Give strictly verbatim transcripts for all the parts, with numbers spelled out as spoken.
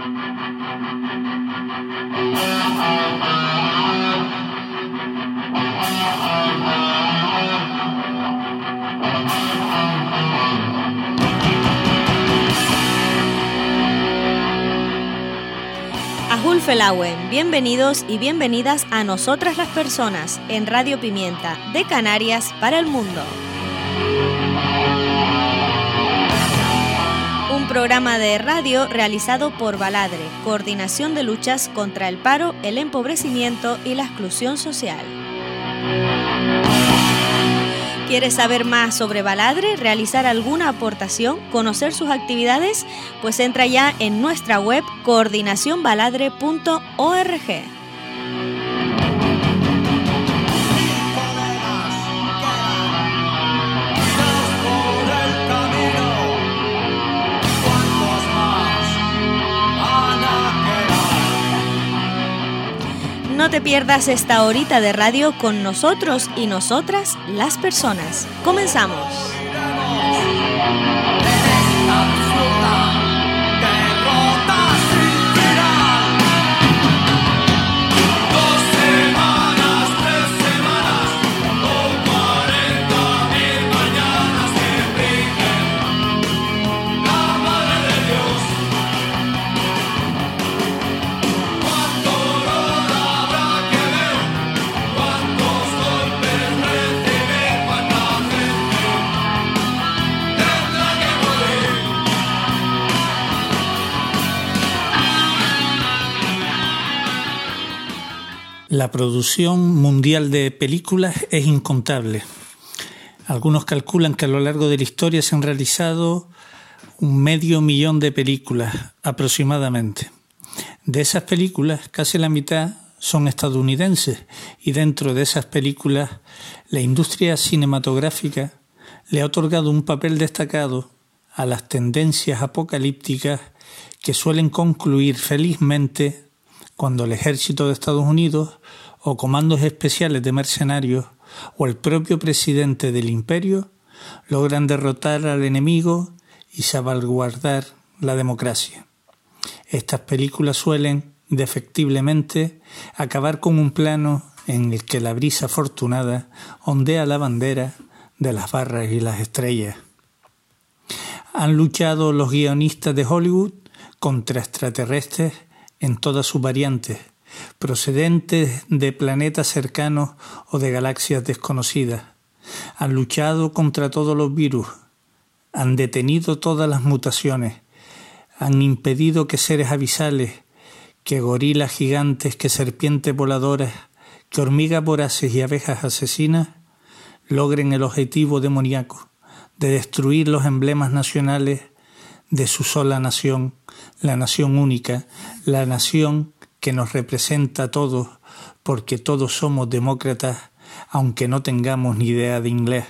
Felauen, bienvenidos y bienvenidas a Nosotras las Personas en Radio Pimienta, de Canarias para el mundo. Un programa de radio realizado por Baladre, Coordinación de Luchas contra el Paro, el Empobrecimiento y la Exclusión Social. ¿Quieres saber más sobre Baladre, realizar alguna aportación, conocer sus actividades? Pues entra ya en nuestra web coordinación baladre punto org. No te pierdas esta horita de radio con nosotros y nosotras, las personas. ¡Comenzamos! La producción mundial de películas es incontable. Algunos calculan que a lo largo de la historia se han realizado un medio millón de películas aproximadamente. De esas películas, casi la mitad son estadounidenses, y dentro de esas películas la industria cinematográfica le ha otorgado un papel destacado a las tendencias apocalípticas que suelen concluir felizmente cuando el ejército de Estados Unidos o comandos especiales de mercenarios o el propio presidente del imperio logran derrotar al enemigo y salvaguardar la democracia. Estas películas suelen, indefectiblemente, acabar con un plano en el que la brisa afortunada ondea la bandera de las barras y las estrellas. Han luchado los guionistas de Hollywood contra extraterrestres en todas sus variantes, procedentes de planetas cercanos o de galaxias desconocidas. Han luchado contra todos los virus, han detenido todas las mutaciones, han impedido que seres abisales, que gorilas gigantes, que serpientes voladoras, que hormigas voraces y abejas asesinas logren el objetivo demoníaco de destruir los emblemas nacionales de su sola nación, la nación única, la nación que nos representa a todos, porque todos somos demócratas, aunque no tengamos ni idea de inglés.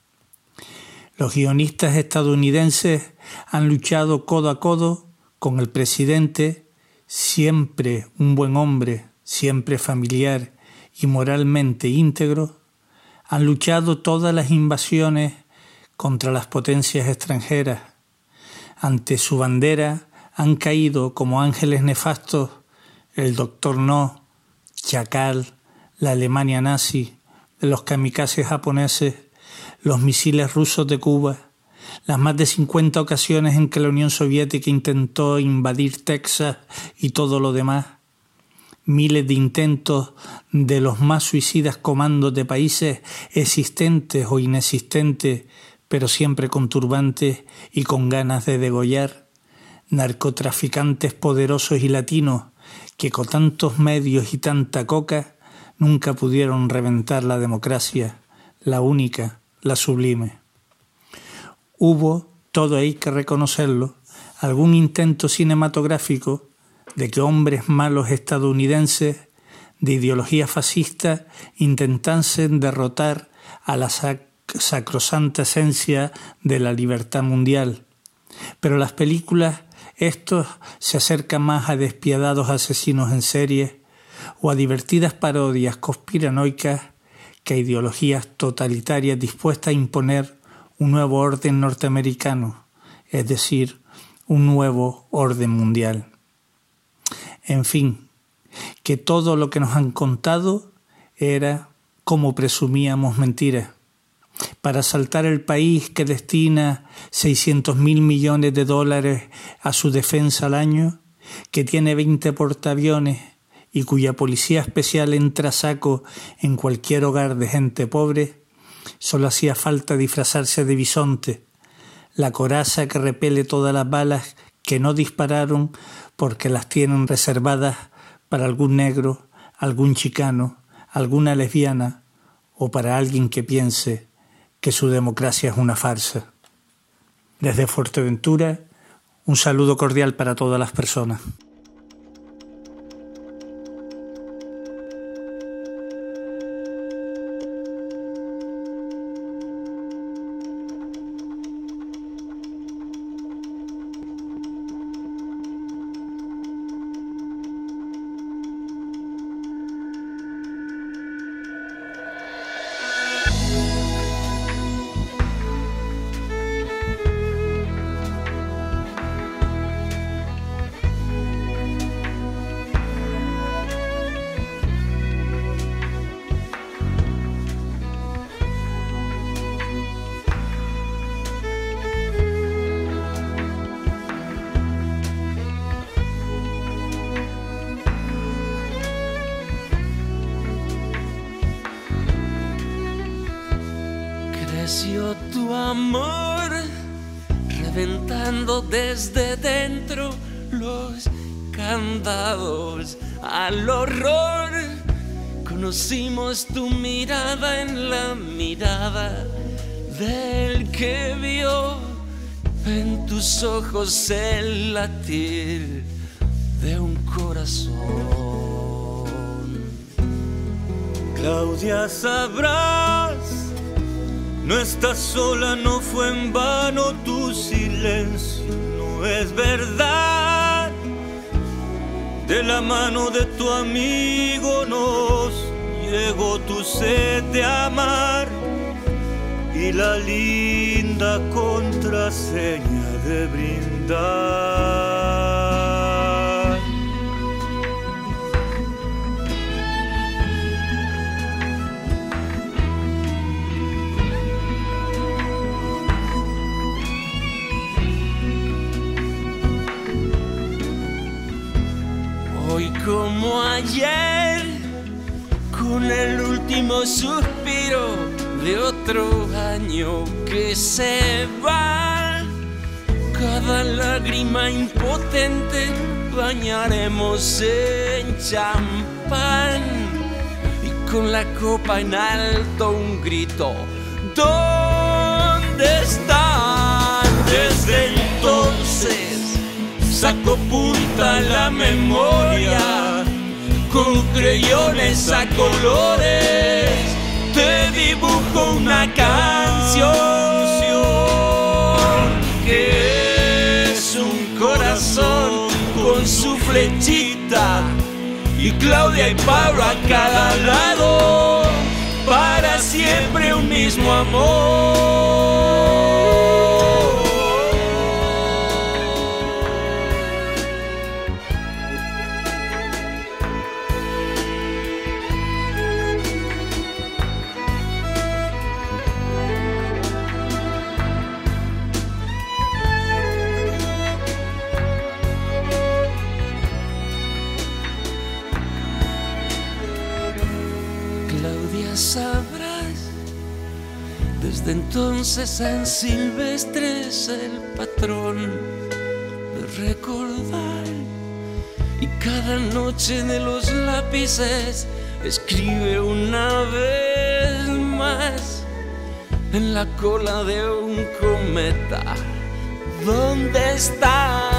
Los guionistas estadounidenses han luchado codo a codo con el presidente, siempre un buen hombre, siempre familiar y moralmente íntegro. Han luchado todas las invasiones contra las potencias extranjeras. Ante su bandera han caído como ángeles nefastos el Doctor No, Chacal, la Alemania nazi, los kamikazes japoneses, los misiles rusos de Cuba, las más de cincuenta ocasiones en que la Unión Soviética intentó invadir Texas y todo lo demás, miles de intentos de los más suicidas comandos de países existentes o inexistentes, pero siempre con turbantes y con ganas de degollar, narcotraficantes poderosos y latinos que con tantos medios y tanta coca nunca pudieron reventar la democracia, la única, la sublime. Hubo, todo hay que reconocerlo, algún intento cinematográfico de que hombres malos estadounidenses de ideología fascista intentasen derrotar a la sac sacrosanta esencia de la libertad mundial. Pero las películas, estos se acercan más a despiadados asesinos en serie o a divertidas parodias conspiranoicas que a ideologías totalitarias dispuestas a imponer un nuevo orden norteamericano, es decir, un nuevo orden mundial. En fin, que todo lo que nos han contado era como presumíamos mentiras. Para asaltar el país que destina seiscientos mil millones de dólares a su defensa al año, que tiene veinte portaaviones y cuya policía especial entra a saco en cualquier hogar de gente pobre, solo hacía falta disfrazarse de bisonte, la coraza que repele todas las balas que no dispararon porque las tienen reservadas para algún negro, algún chicano, alguna lesbiana o para alguien que piense que su democracia es una farsa. Desde Fuerteventura, un saludo cordial para todas las personas. Creció tu amor, reventando desde dentro los candados al horror. Conocimos tu mirada en la mirada del que vio en tus ojos el latir de un corazón. Claudia, sabrás, no estás sola, no fue en vano tu silencio, no es verdad. De la mano de tu amigo nos llegó tu sed de amar y la linda contraseña de brindar. Hoy como ayer, con el último suspiro de otro año que se va, cada lágrima impotente bañaremos en champán y con la copa en alto un grito: ¿dónde están? Desde entonces saco punta la memoria, con creyones a colores te dibujo una canción que es un corazón con su flechita y Claudia y Pablo a cada lado, para siempre un mismo amor. Claudia, sabrás, desde entonces San Silvestre es el patrón de recordar, y cada noche de los lápices escribe una vez más en la cola de un cometa: ¿dónde están?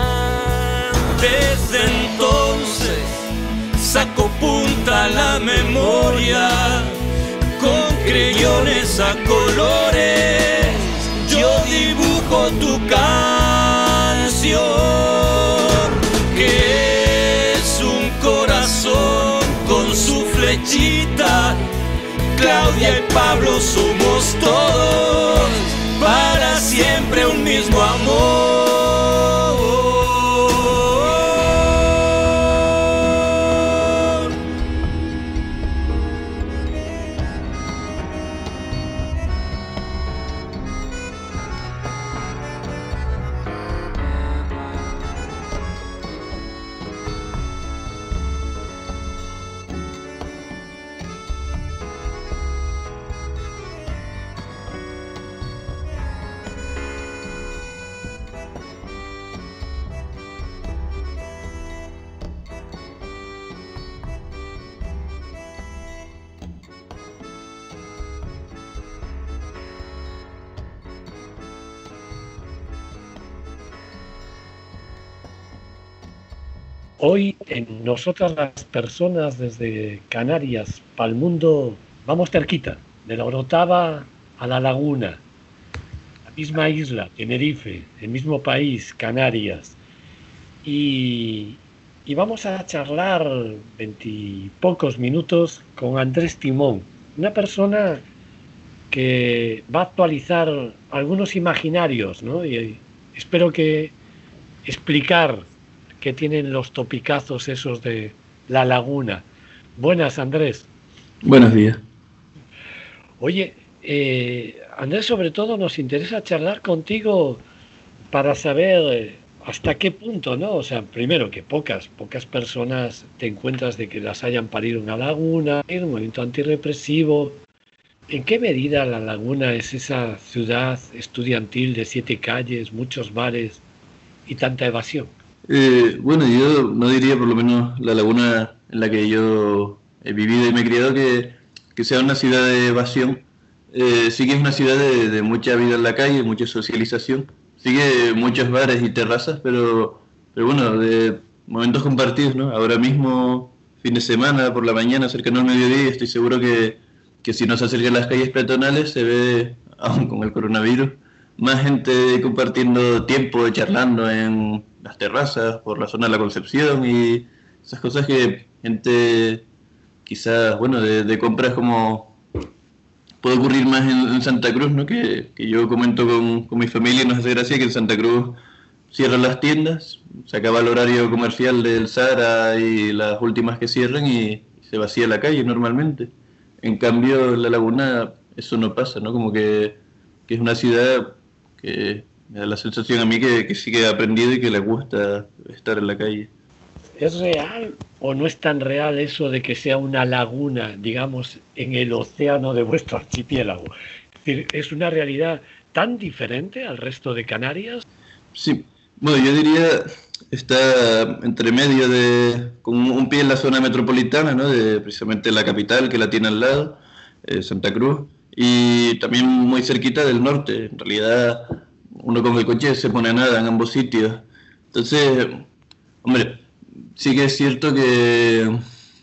Desde entonces saco punta la memoria, con creyones a colores yo dibujo tu canción, que es un corazón con su flechita. Claudia y Pablo somos todos, para siempre un mismo amor. Hoy en Nosotras las Personas desde Canarias para el mundo vamos cerquita, de la Orotava a la Laguna, la misma isla, Tenerife, el mismo país, Canarias. Y, y vamos a charlar veintipocos minutos con Andrés Timón, una persona que va a actualizar algunos imaginarios, ¿no? Y espero que explicar que tienen los topicazos esos de la laguna. Buenas, Andrés. Buenos días. Oye, eh, Andrés, sobre todo nos interesa charlar contigo para saber hasta qué punto, ¿no? O sea, primero que pocas, pocas personas te encuentras de que las hayan parido una laguna, en un movimiento antirrepresivo. ¿En qué medida la laguna es esa ciudad estudiantil de siete calles, muchos bares y tanta evasión? Eh, bueno, yo no diría, por lo menos la laguna en la que yo he vivido y me he criado, que, que sea una ciudad de evasión. Eh, sí que es una ciudad de, de mucha vida en la calle, mucha socialización. Sí que muchos bares y terrazas, pero, pero bueno, de momentos compartidos, ¿no? Ahora mismo, fin de semana, por la mañana, cercano al mediodía, estoy seguro que, que si nos acercan las calles peatonales se ve, aún con el coronavirus, más gente compartiendo tiempo, charlando en las terrazas, por la zona de la Concepción y esas cosas que gente quizás, bueno, de, de compras como puede ocurrir más en, en Santa Cruz, ¿no? Que, que yo comento con, con mi familia y nos hace gracia que en Santa Cruz cierran las tiendas, se acaba el horario comercial del Zara y las últimas que cierran y se vacía la calle normalmente. En cambio, en La Laguna eso no pasa, ¿no? Como que, que es una ciudad que me da la sensación a mí que, que sí que he aprendido y que le gusta estar en la calle. ¿Es real o no es tan real eso de que sea una laguna, digamos, en el océano de vuestro archipiélago? Es decir, ¿es una realidad tan diferente al resto de Canarias? Sí, bueno, yo diría está entre medio de, con un pie en la zona metropolitana, ¿no? De precisamente la capital que la tiene al lado, eh, Santa Cruz, y también muy cerquita del norte. En realidad uno con el coche se pone a nada en ambos sitios. Entonces, hombre, sí que es cierto que,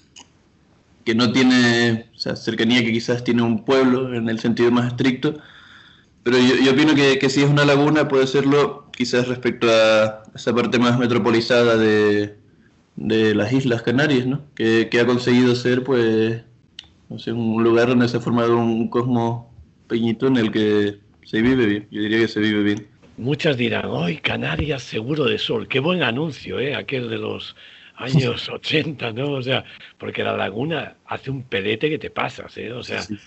que no tiene, o sea, cercanía que quizás tiene un pueblo en el sentido más estricto, pero yo, yo opino que, que si es una laguna puede serlo quizás respecto a esa parte más metropolizada de, de las Islas Canarias, ¿no? Que, que ha conseguido ser, pues, no sé, un lugar donde se ha formado un cosmos pequeñito en el que se vive bien. Yo diría que se vive bien. Muchas dirán, ¡ay, Canarias seguro de sol! ¡Qué buen anuncio, eh! Aquel de los años ochenta, ¿no? O sea, porque la laguna hace un pelete que te pasas, ¿eh? O sea... Sí,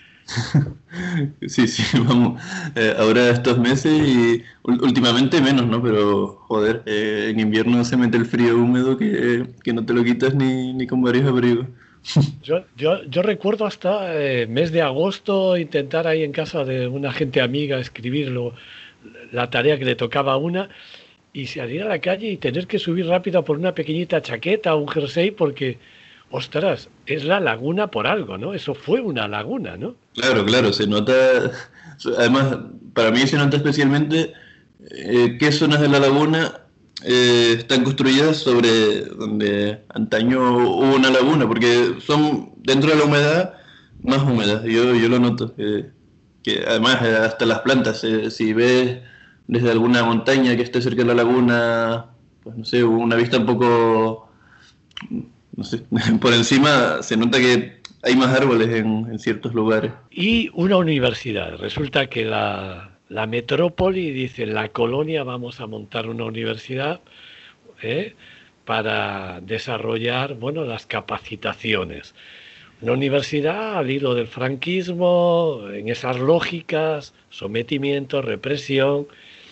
sí, sí, vamos. Eh, ahora estos meses y últimamente menos, ¿no? Pero, joder, eh, en invierno se mete el frío húmedo que, que no te lo quitas ni, ni con varios abrigos. Yo, yo, yo recuerdo hasta eh, mes de agosto intentar ahí en casa de una gente amiga escribirlo, la tarea que le tocaba a una, y salir a la calle y tener que subir rápido por una pequeñita chaqueta o un jersey porque, ostras, es la laguna por algo, ¿no? Eso fue una laguna, ¿no? Claro, claro, se nota, además, para mí se nota especialmente eh, qué zonas de la laguna eh, están construidas sobre donde antaño hubo una laguna, porque son dentro de la humedad más húmedas, yo, yo lo noto, eh, que además hasta las plantas, eh, si ves desde alguna montaña que esté cerca de la laguna, pues no sé, una vista un poco, no sé, por encima se nota que hay más árboles en, en ciertos lugares. Y una universidad, resulta que la, la metrópoli dice, la colonia vamos a montar una universidad ¿eh? para desarrollar, bueno, las capacitaciones. Una universidad al hilo del franquismo, en esas lógicas, sometimiento, represión,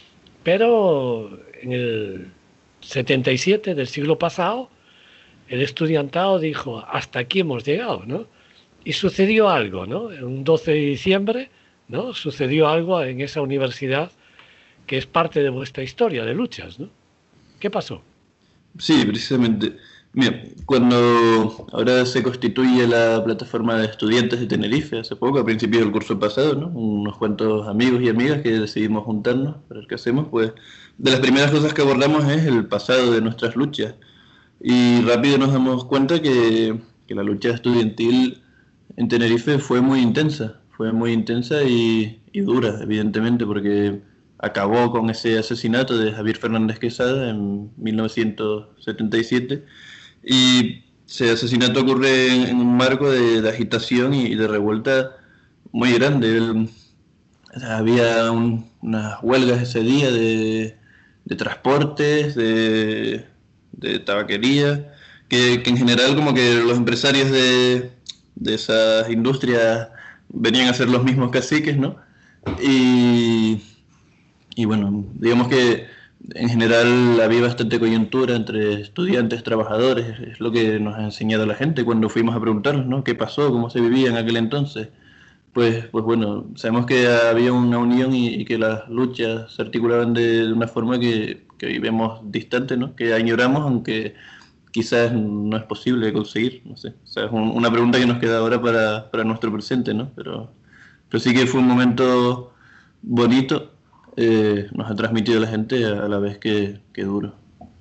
pero en el setenta y siete del siglo pasado, el estudiantado dijo, hasta aquí hemos llegado, ¿no? Y sucedió algo, ¿no? Un doce de diciembre, ¿no? Sucedió algo en esa universidad que es parte de vuestra historia de luchas, ¿no? ¿Qué pasó? Sí, precisamente. Mira, cuando ahora se constituye la plataforma de estudiantes de Tenerife, hace poco, a principios del curso pasado, ¿no? Unos cuantos amigos y amigas que decidimos juntarnos para ver qué hacemos, pues de las primeras cosas que abordamos es el pasado de nuestras luchas. Y rápido nos damos cuenta que, que la lucha estudiantil en Tenerife fue muy intensa, fue muy intensa y, y dura, evidentemente, porque acabó con ese asesinato de Javier Fernández Quesada en mil novecientos setenta y siete, y ese asesinato ocurre en, en un marco de, de agitación y de revuelta muy grande. El, o sea, había un, unas huelgas ese día de, de transportes, de, de tabaquería, que, que en general como que los empresarios de, de esas industrias venían a ser los mismos caciques, ¿no? Y, y bueno, digamos que en general había bastante coyuntura entre estudiantes, trabajadores, es lo que nos ha enseñado la gente cuando fuimos a preguntarnos, ¿no? ¿Qué pasó? ¿Cómo se vivía en aquel entonces? Pues, pues bueno, sabemos que había una unión y, y que las luchas se articulaban de, de una forma que, que hoy vemos distante, ¿no? Que añoramos, aunque quizás no es posible conseguir, no sé. O sea, es un, una pregunta que nos queda ahora para, para nuestro presente, ¿no? Pero, pero sí que fue un momento bonito, eh, nos ha transmitido la gente a, a la vez que, que duro.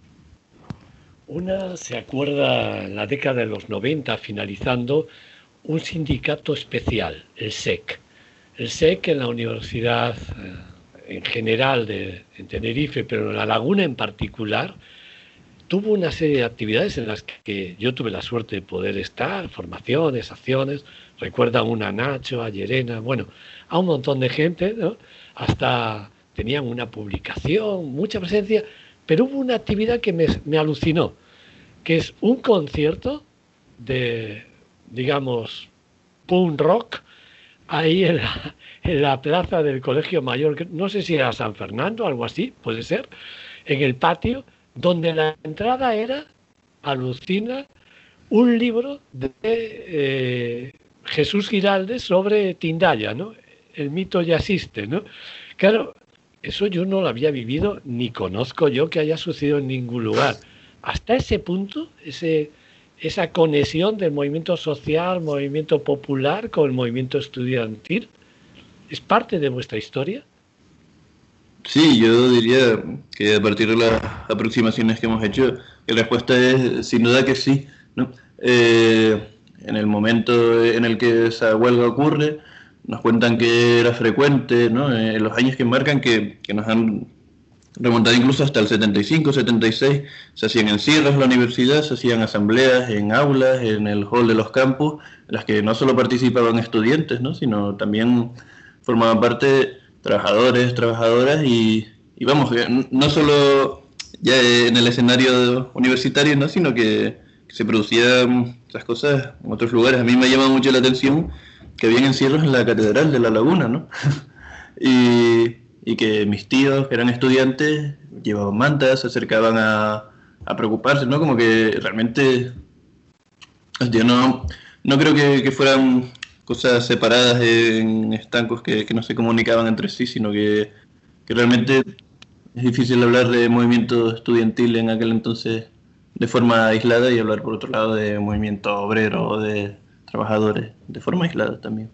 Una se acuerda en la década de los noventa, finalizando, un sindicato especial, el S E C. El S E C en la universidad eh, en general de en Tenerife, pero en La Laguna en particular, tuvo una serie de actividades en las que yo tuve la suerte de poder estar, formaciones, acciones, recuerdan una a Nacho, a Llerena, bueno, a un montón de gente, ¿no? Hasta tenían una publicación, mucha presencia, pero hubo una actividad que me, me alucinó, que es un concierto de, digamos, punk rock, ahí en la, en la plaza del Colegio Mayor, no sé si era San Fernando, algo así, puede ser, en el patio, donde la entrada era, alucina, un libro de eh, Jesús Giraldes sobre Tindaya, ¿no? El mito jazzista, ¿no? Claro, eso yo no lo había vivido, ni conozco yo que haya sucedido en ningún lugar. Hasta ese punto, ese, esa conexión del movimiento social, movimiento popular con el movimiento estudiantil, ¿es parte de vuestra historia? Sí, yo diría que a partir de las aproximaciones que hemos hecho, la respuesta es sin duda que sí, ¿no? Eh, en el momento en el que esa huelga ocurre, nos cuentan que era frecuente, ¿no? En los años que marcan, que, que nos han remontado incluso hasta el setenta y cinco, setenta y seis, se hacían encierros en la universidad, se hacían asambleas en aulas, en el hall de los campus, en las que no solo participaban estudiantes, ¿no? Sino también formaban parte trabajadores, trabajadoras y, y vamos, no solo ya en el escenario universitario, ¿no? Sino que, que se producían esas cosas en otros lugares. A mí me llama mucho la atención que habían encierros en la Catedral de La Laguna, ¿no? y, y que mis tíos, que eran estudiantes, llevaban mantas, se acercaban a, a preocuparse, ¿no? Como que realmente, yo no, no creo que, que fueran cosas separadas en estancos que, que no se comunicaban entre sí, sino que, que realmente es difícil hablar de movimiento estudiantil en aquel entonces de forma aislada y hablar por otro lado de movimiento obrero o de trabajadores de forma aislada también.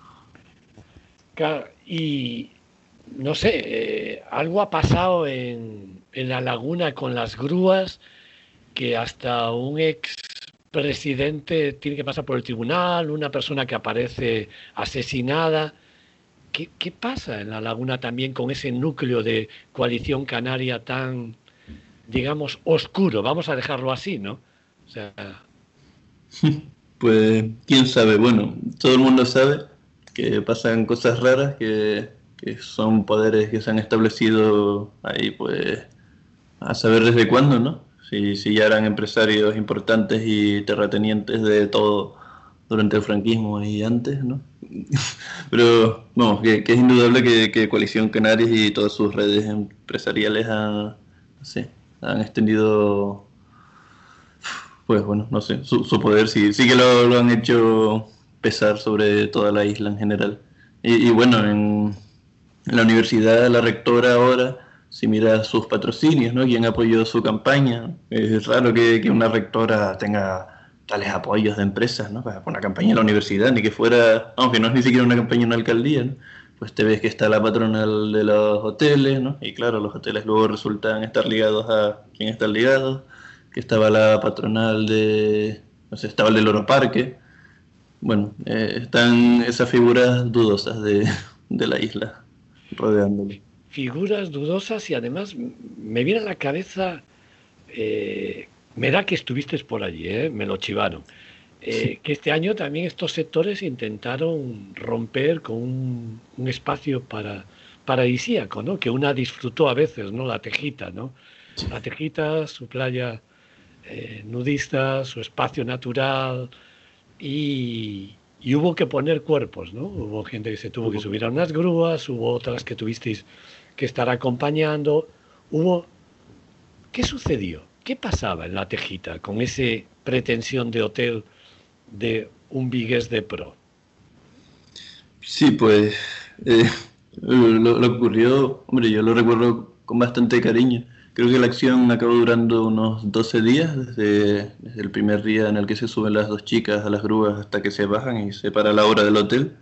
Claro, y no sé, eh, algo ha pasado en, en La Laguna con las grúas, que hasta un ex presidente tiene que pasar por el tribunal, una persona que aparece asesinada. ¿Qué, qué pasa en La Laguna también con ese núcleo de Coalición Canaria tan, digamos, oscuro? Vamos a dejarlo así, ¿no? O sea... Pues, quién sabe. Bueno, todo el mundo sabe que pasan cosas raras, que, que son poderes que se han establecido ahí, pues, a saber desde cuándo, ¿no? Si, si ya eran empresarios importantes y terratenientes de todo durante el franquismo y antes, ¿no? Pero, vamos, que, que es indudable que, que Coalición Canarias y todas sus redes empresariales han, no sé, han extendido... Pues bueno, no sé, su, su poder sí, sí que lo, lo han hecho pesar sobre toda la isla en general. Y, y bueno, en, en la universidad, la rectora ahora, si mira sus patrocinios, ¿no? Quien apoyó su campaña. Es raro que, que una rectora tenga tales apoyos de empresas, ¿no? Para una campaña en la universidad, ni que fuera, aunque no es ni siquiera una campaña en una alcaldía, ¿no? Pues te ves que está la patronal de los hoteles, ¿no? Y claro, los hoteles luego resultan estar ligados a quien están ligados. que estaba la patronal de, no sé, estaba el del Loro Parque. Bueno, eh, están esas figuras dudosas de, de la isla rodeándolo. Figuras dudosas y además me viene a la cabeza, eh, me da que estuviste por allí, eh, me lo chivaron, eh, que este año también estos sectores intentaron romper con un, un espacio para, paradisíaco, ¿no? Que una disfrutó a veces, ¿no? La Tejita, ¿no? La Tejita, su playa eh, nudista, su espacio natural y, y hubo que poner cuerpos, ¿no? Hubo gente que se tuvo que subir a unas grúas, hubo otras que tuvisteis que estar acompañando, hubo... ¿Qué sucedió? ¿Qué pasaba en La Tejita con esa pretensión de hotel de un Vigués de Pro? Sí, pues eh, lo, lo ocurrió, hombre, yo lo recuerdo con bastante cariño. Creo que la acción acabó durando unos doce días, desde, desde el primer día en el que se suben las dos chicas a las grúas hasta que se bajan y se para la hora del hotel.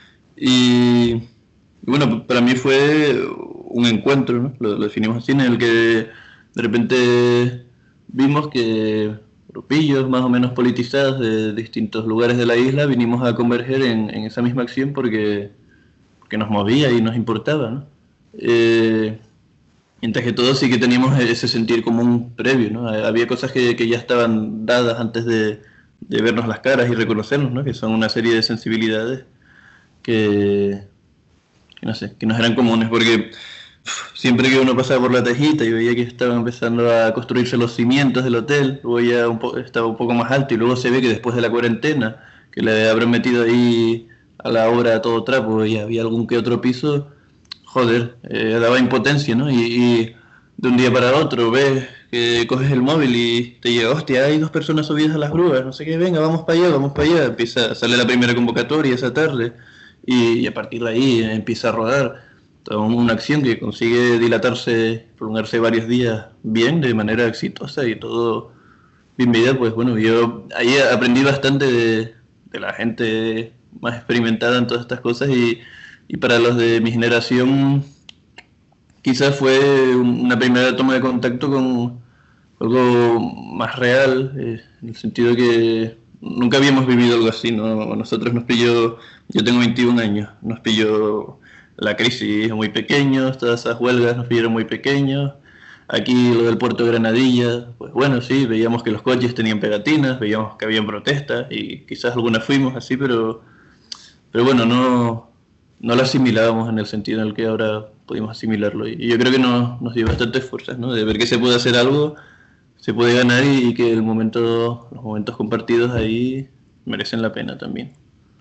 Y, y bueno, para mí fue un encuentro, ¿no? Lo, lo definimos así, en el que de repente vimos que grupillos más o menos politizados de distintos lugares de la isla vinimos a converger en, en esa misma acción porque, porque nos movía y nos importaba, ¿no? Eh, mientras que todos sí que teníamos ese sentir común previo, ¿no? Había cosas que, que ya estaban dadas antes de, de vernos las caras y reconocernos, ¿no? Que son una serie de sensibilidades que, que no sé, que nos eran comunes, porque siempre que uno pasaba por La Tejita y veía que estaban empezando a construirse los cimientos del hotel, luego ya un po- estaba un poco más alto y luego se ve que después de la cuarentena, que le habrán metido ahí a la obra a todo trapo y había algún que otro piso, joder, eh, daba impotencia, ¿no? Y, y de un día para otro ves que coges el móvil y te llega, hostia, hay dos personas subidas a las grúas, no sé qué, venga, vamos para allá, vamos para allá, empieza, sale la primera convocatoria esa tarde y, y a partir de ahí empieza a rodar. Toda una acción que consigue dilatarse, prolongarse varios días bien, de manera exitosa y todo bien medida. Pues bueno, yo ahí aprendí bastante de, de la gente más experimentada en todas estas cosas y, y para los de mi generación quizás fue una primera toma de contacto con algo más real, eh, en el sentido que nunca habíamos vivido algo así, ¿no? Nosotros nos pilló, yo tengo veintiún años, nos pilló la crisis muy pequeños, todas esas huelgas nos pillaron muy pequeños. Aquí lo del puerto de Granadilla, pues bueno, sí, veíamos que los coches tenían pegatinas, veíamos que habían protestas y quizás algunas fuimos así, pero, pero bueno, no, no lo asimilábamos en el sentido en el que ahora pudimos asimilarlo. Y yo creo que nos, nos dio bastantes fuerzas, ¿no? De ver que se puede hacer algo, se puede ganar y, y que el momento, los momentos compartidos ahí merecen la pena también.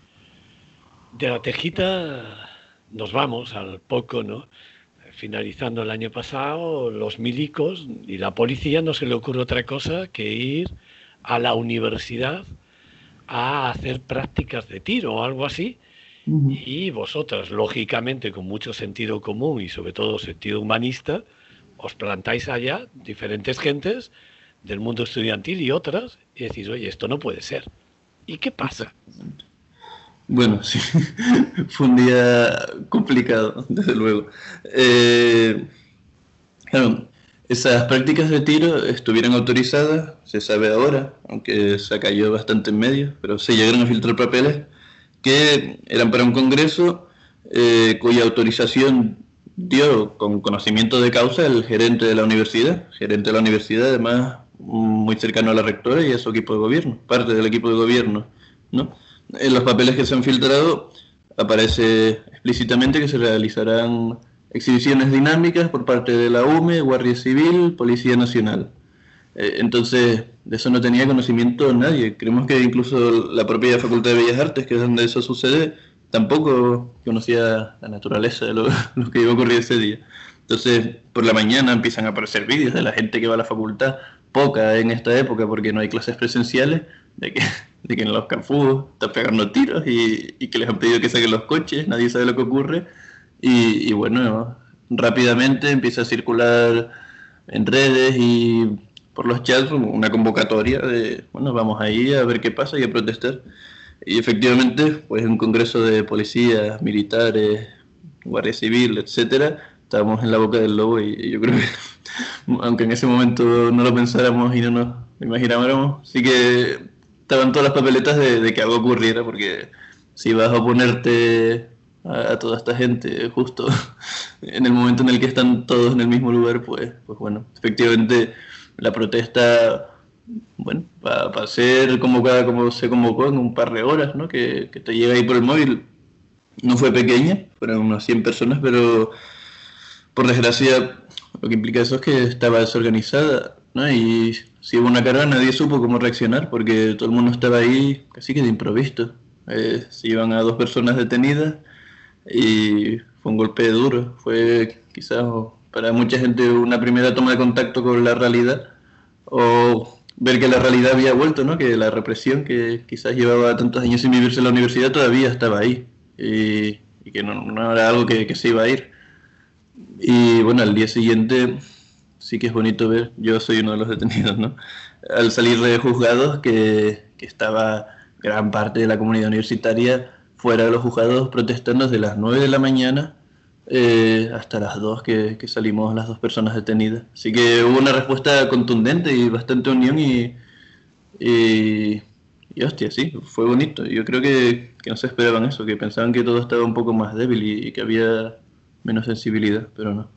De La Tejita nos vamos al poco, ¿no? Finalizando el año pasado, los milicos y la policía no se le ocurre otra cosa que ir a la universidad a hacer prácticas de tiro o algo así. Uh-huh. Y vosotras, lógicamente, con mucho sentido común y sobre todo sentido humanista, os plantáis allá, diferentes gentes del mundo estudiantil y otras, y decís, oye, esto no puede ser. ¿Y qué pasa? Bueno, sí, fue un día complicado, desde luego. Eh, claro, esas prácticas de tiro estuvieron autorizadas, se sabe ahora, aunque se cayó bastante en medio, pero se llegaron a filtrar papeles que eran para un congreso eh, cuya autorización dio con conocimiento de causa el gerente de la universidad, gerente de la universidad además muy cercano a la rectora y a su equipo de gobierno, parte del equipo de gobierno, ¿no? En los papeles que se han filtrado aparece explícitamente que se realizarán exhibiciones dinámicas por parte de la U M E, Guardia Civil, Policía Nacional. Eh, entonces, de eso no tenía conocimiento nadie. Creemos que incluso la propia Facultad de Bellas Artes, que es donde eso sucede, tampoco conocía la naturaleza de lo, lo que iba a ocurrir ese día. Entonces, por la mañana empiezan a aparecer vídeos de la gente que va a la facultad, poca en esta época porque no hay clases presenciales, de que, de que en los Cafú están pegando tiros y, y que les han pedido que saquen los coches, nadie sabe lo que ocurre. Y, y bueno, rápidamente empieza a circular en redes y por los chats una convocatoria de, bueno, vamos ahí a ver qué pasa y a protestar. Y efectivamente, pues un congreso de policías, militares, Guardia Civil, etcétera, estábamos en la boca del lobo y, y yo creo que, aunque en ese momento no lo pensáramos y no nos imagináramos, sí que estaban todas las papeletas de, de que algo ocurriera, porque si vas a oponerte a, a toda esta gente justo en el momento en el que están todos en el mismo lugar, pues, pues bueno, efectivamente la protesta, bueno, para pa ser convocada como se convocó en un par de horas, ¿no? Que, que te llega ahí por el móvil, no fue pequeña, fueron unas cien personas, pero por desgracia lo que implica eso es que estaba desorganizada, ¿no? Y si hubo una carga nadie supo cómo reaccionar, porque todo el mundo estaba ahí casi que de improviso. Eh, se iban a dos personas detenidas y fue un golpe duro. Fue quizás para mucha gente una primera toma de contacto con la realidad, o ver que la realidad había vuelto, ¿no? Que la represión que quizás llevaba tantos años sin vivirse en la universidad todavía estaba ahí, y, y que no, no era algo que, que se iba a ir. Y bueno, al día siguiente sí que es bonito ver, yo soy uno de los detenidos, ¿no? Al salir de juzgados, que, que estaba gran parte de la comunidad universitaria fuera de los juzgados protestando desde las nueve de la mañana eh, hasta las dos que, que salimos las dos personas detenidas. Así que hubo una respuesta contundente y bastante unión y, y, y hostia, sí, fue bonito. Yo creo que, que no se esperaban eso, que pensaban que todo estaba un poco más débil y, y que había menos sensibilidad, pero no.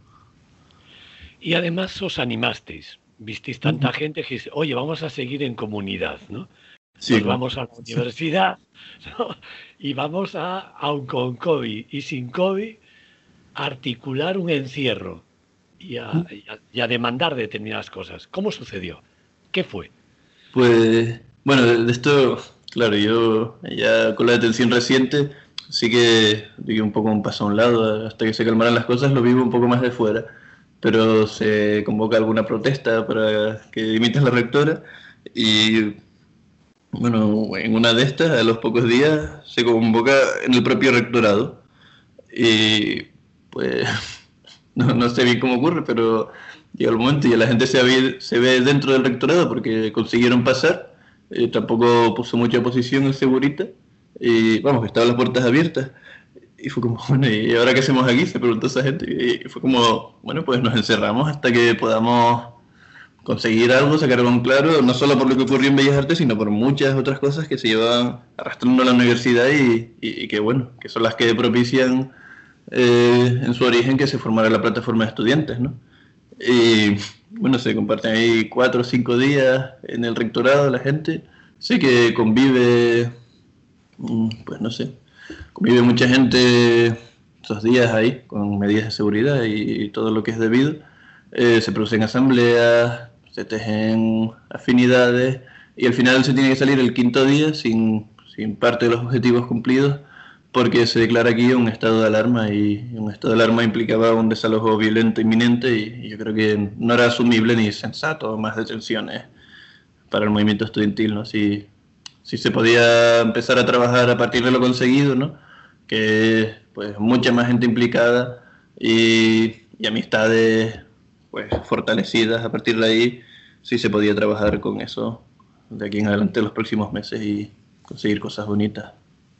Y además os animasteis, visteis tanta uh-huh. gente que dice, oye, vamos a seguir en comunidad, ¿no? Sí, Nos vamos a la universidad, ¿no? Y vamos a, aun con COVID y sin COVID, a articular un encierro y a, uh-huh. y, a, y a demandar determinadas cosas. ¿Cómo sucedió? ¿Qué fue? Pues, bueno, de esto, claro, yo ya con la detención reciente sí que di un poco un paso a un lado, hasta que se calmaran las cosas lo vivo un poco más de fuera, pero se convoca alguna protesta para que dimita la rectora y bueno, en una de estas, a los pocos días, se convoca en el propio rectorado y pues no, no sé bien cómo ocurre, pero llega el momento y la gente se ve, se ve dentro del rectorado porque consiguieron pasar, eh, tampoco puso mucha oposición el segurita. Y vamos, que estaban las puertas abiertas y fue como, bueno, ¿y ahora qué hacemos aquí? Se preguntó esa gente y fue como, bueno, pues nos encerramos hasta que podamos conseguir algo, sacar algo en claro, no solo por lo que ocurrió en Bellas Artes, sino por muchas otras cosas que se llevaban arrastrando a la universidad y, y, y que bueno, que son las que propician eh, en su origen que se formara la plataforma de estudiantes, ¿no? Y bueno, se comparten ahí cuatro o cinco días en el rectorado la gente, sé que convive... pues no sé, convive mucha gente esos días ahí con medidas de seguridad y, y todo lo que es debido, eh, se producen asambleas, se tejen afinidades y al final se tiene que salir el quinto día sin, sin parte de los objetivos cumplidos porque se declara aquí un estado de alarma y un estado de alarma implicaba un desalojo violento inminente y, y yo creo que no era asumible ni sensato más detenciones para el movimiento estudiantil, ¿no? Si, si se podía empezar a trabajar a partir de lo conseguido, ¿no? Que pues mucha más gente implicada y, y amistades pues fortalecidas a partir de ahí, sí se podía trabajar con eso de aquí en adelante los próximos meses y conseguir cosas bonitas.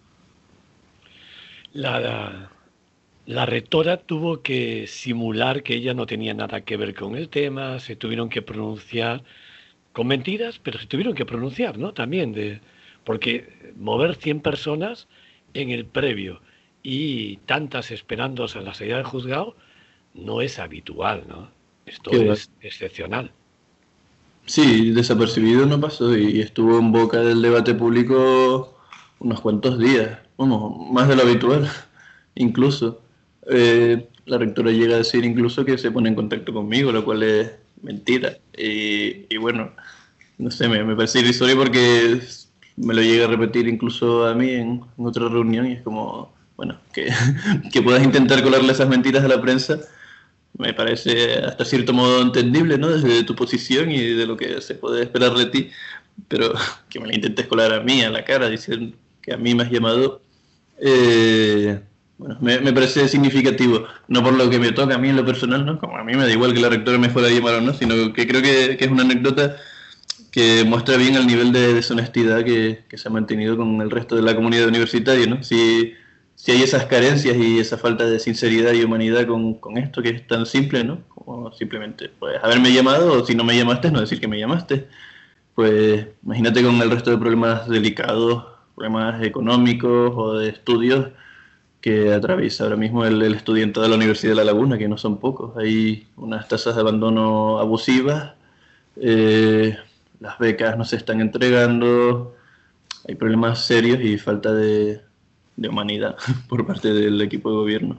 La, la, la rectora tuvo que simular que ella no tenía nada que ver con el tema, se tuvieron que pronunciar con mentiras, pero se tuvieron que pronunciar, ¿no? También, de, porque mover cien personas en el previo y tantas esperándose a la salida del juzgado no es habitual, ¿no? Esto Qué es va. excepcional. Sí, desapercibido no pasó y estuvo en boca del debate público unos cuantos días, vamos, más de lo habitual, incluso. Eh, la rectora llega a decir incluso que se pone en contacto conmigo, lo cual es mentira. Y, y bueno, no sé, me, me parece irrisorio porque me lo llega a repetir incluso a mí en, en otra reunión y es como, bueno, que, que puedas intentar colarle esas mentiras a la prensa me parece hasta cierto modo entendible, ¿no? Desde tu posición y de lo que se puede esperar de ti, pero que me la intentes colar a mí, a la cara, diciendo que a mí me has llamado, eh, bueno, me, me parece significativo, no por lo que me toca a mí en lo personal, ¿no? Como a mí me da igual que la rectora me fuera a llamar o no, sino que creo que, que es una anécdota que muestra bien el nivel de deshonestidad que, que se ha mantenido con el resto de la comunidad universitaria, ¿no? Si si hay esas carencias y esa falta de sinceridad y humanidad con, con esto que es tan simple, ¿no? Como simplemente puedes haberme llamado, o si no me llamaste, no decir que me llamaste. Pues imagínate con el resto de problemas delicados, problemas económicos o de estudios que atraviesa ahora mismo el, el estudiante de la Universidad de La Laguna, que no son pocos. Hay unas tasas de abandono abusivas, eh, las becas no se están entregando, hay problemas serios y falta de, de humanidad por parte del equipo de gobierno.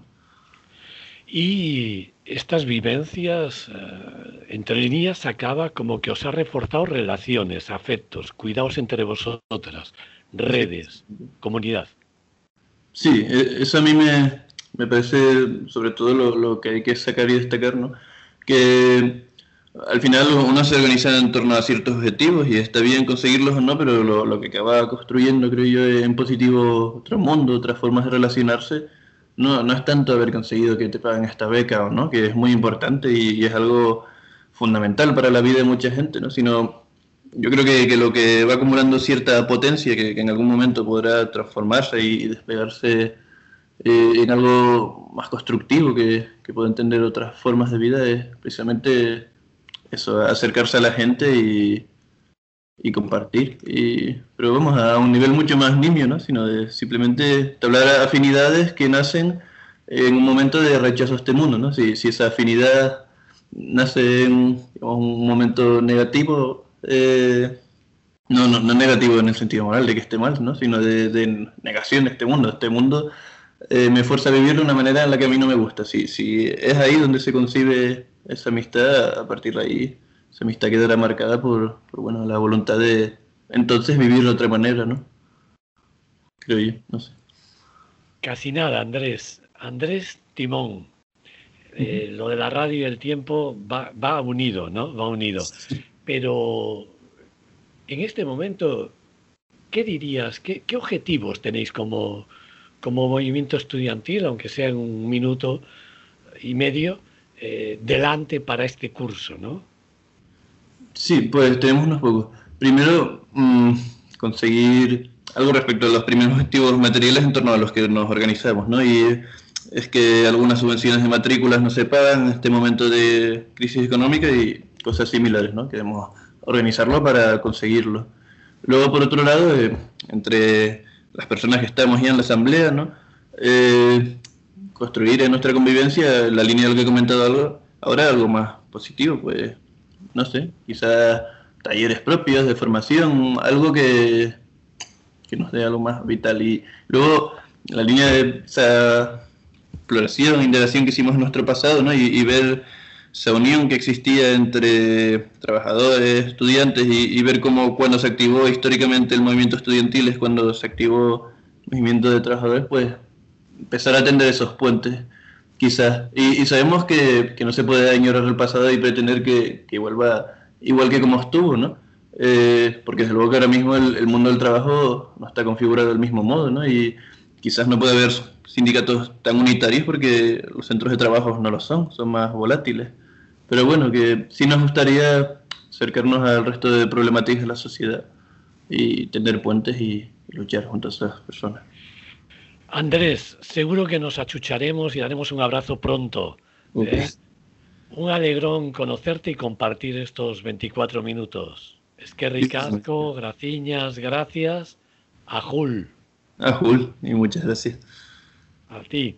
Y estas vivencias, eh, entre líneas, acaba como que os ha reforzado relaciones, afectos, cuidados entre vosotras, redes, comunidad. Sí, eso a mí me, me parece sobre todo lo, lo que hay que sacar y destacar, ¿no? Que al final uno se organiza en torno a ciertos objetivos y está bien conseguirlos o no, pero lo, lo que acaba construyendo, creo yo, en positivo otro mundo, otras formas de relacionarse, no, no es tanto haber conseguido que te paguen esta beca o no, que es muy importante y, y es algo fundamental para la vida de mucha gente, ¿no? Sino yo creo que, que lo que va acumulando cierta potencia, que, que en algún momento podrá transformarse y, y despegarse eh, en algo más constructivo, que, que pueda entender otras formas de vida, es precisamente eso, acercarse a la gente y, y compartir. Y, pero vamos, a un nivel mucho más nimio, ¿no? Sino de simplemente entablar afinidades que nacen en un momento de rechazo a este mundo, ¿no? Si, si esa afinidad nace en digamos, un momento negativo, Eh, no, no, no negativo en el sentido moral de que esté mal, ¿no? Sino de, de negación de este mundo. Este mundo eh, me fuerza a vivir de una manera en la que a mí no me gusta. Si, si es ahí donde se concibe esa amistad, a partir de ahí esa amistad quedará marcada por, por bueno, la voluntad de entonces vivir de otra manera, ¿no? Creo yo, no sé. Casi nada, Andrés. Andrés Timón. Eh, uh-huh. Lo de la radio y el tiempo va, va unido, ¿no? Va unido. Sí. Pero en este momento, ¿qué dirías? ¿Qué, qué objetivos tenéis como, como movimiento estudiantil, aunque sea en un minuto y medio, eh, delante para este curso, ¿no? Sí, pues tenemos unos pocos. Primero, mmm, conseguir algo respecto a los primeros objetivos materiales en torno a los que nos organizamos, ¿no? Y es que algunas subvenciones de matrículas no se pagan en este momento de crisis económica y cosas similares, ¿no? Queremos organizarlo para conseguirlo. Luego, por otro lado, eh, entre las personas que estamos ya en la asamblea, ¿no? Eh, construir en nuestra convivencia la línea de lo que he comentado algo, ahora algo más positivo, pues, no sé, quizás talleres propios de formación, algo que, que nos dé algo más vital. Y luego, la línea de esa exploración, integración que hicimos en nuestro pasado, ¿no? Y, y ver esa unión que existía entre trabajadores, estudiantes, y, y ver cómo cuando se activó históricamente el movimiento estudiantil es cuando se activó el movimiento de trabajadores, pues empezar a tender esos puentes, quizás. Y, y sabemos que, que no se puede añorar el pasado y pretender que, que vuelva igual que como estuvo, ¿no? Eh, porque desde luego que ahora mismo el, el mundo del trabajo no está configurado del mismo modo, ¿no? Y quizás no puede haber sindicatos tan unitarios porque los centros de trabajo no lo son, son más volátiles. Pero bueno, que sí nos gustaría acercarnos al resto de problemáticas de la sociedad y tender puentes y, y luchar junto a esas personas. Andrés, seguro que nos achucharemos y daremos un abrazo pronto. Okay. ¿eh? Un alegrón conocerte y compartir estos veinticuatro minutos. Es que ricasco, graciñas, gracias. A Jul. A Jul, y muchas gracias. A ti.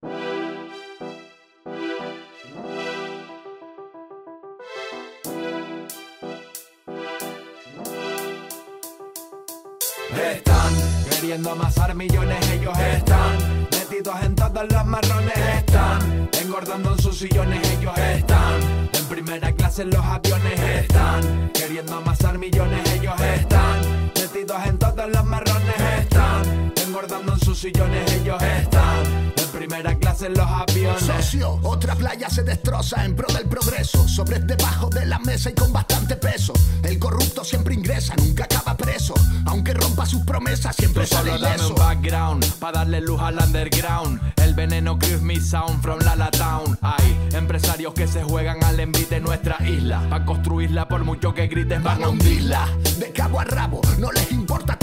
Están queriendo amasar millones, ellos están metidos en todos los marrones, están engordando en sus sillones, ellos están en primera clase en los aviones, están queriendo amasar millones, ellos están metidos en todos los marrones, están engordando en sus sillones, ellos están en primera clase en los aviones. Socio, otra playa se destroza en pro del progreso, sobre debajo de la mesa y con bastante peso. El corrupto siempre ingresa, nunca acaba preso, aunque rompa sus promesas siempre Tú sale solo dame ileso. un background pa' darle luz al underground. El veneno crews me sound from la la town. Hay empresarios que se juegan al envite de nuestra isla, pa' construirla por mucho que grites van a hundirla. De cabo a rabo, no les importa tu opinión.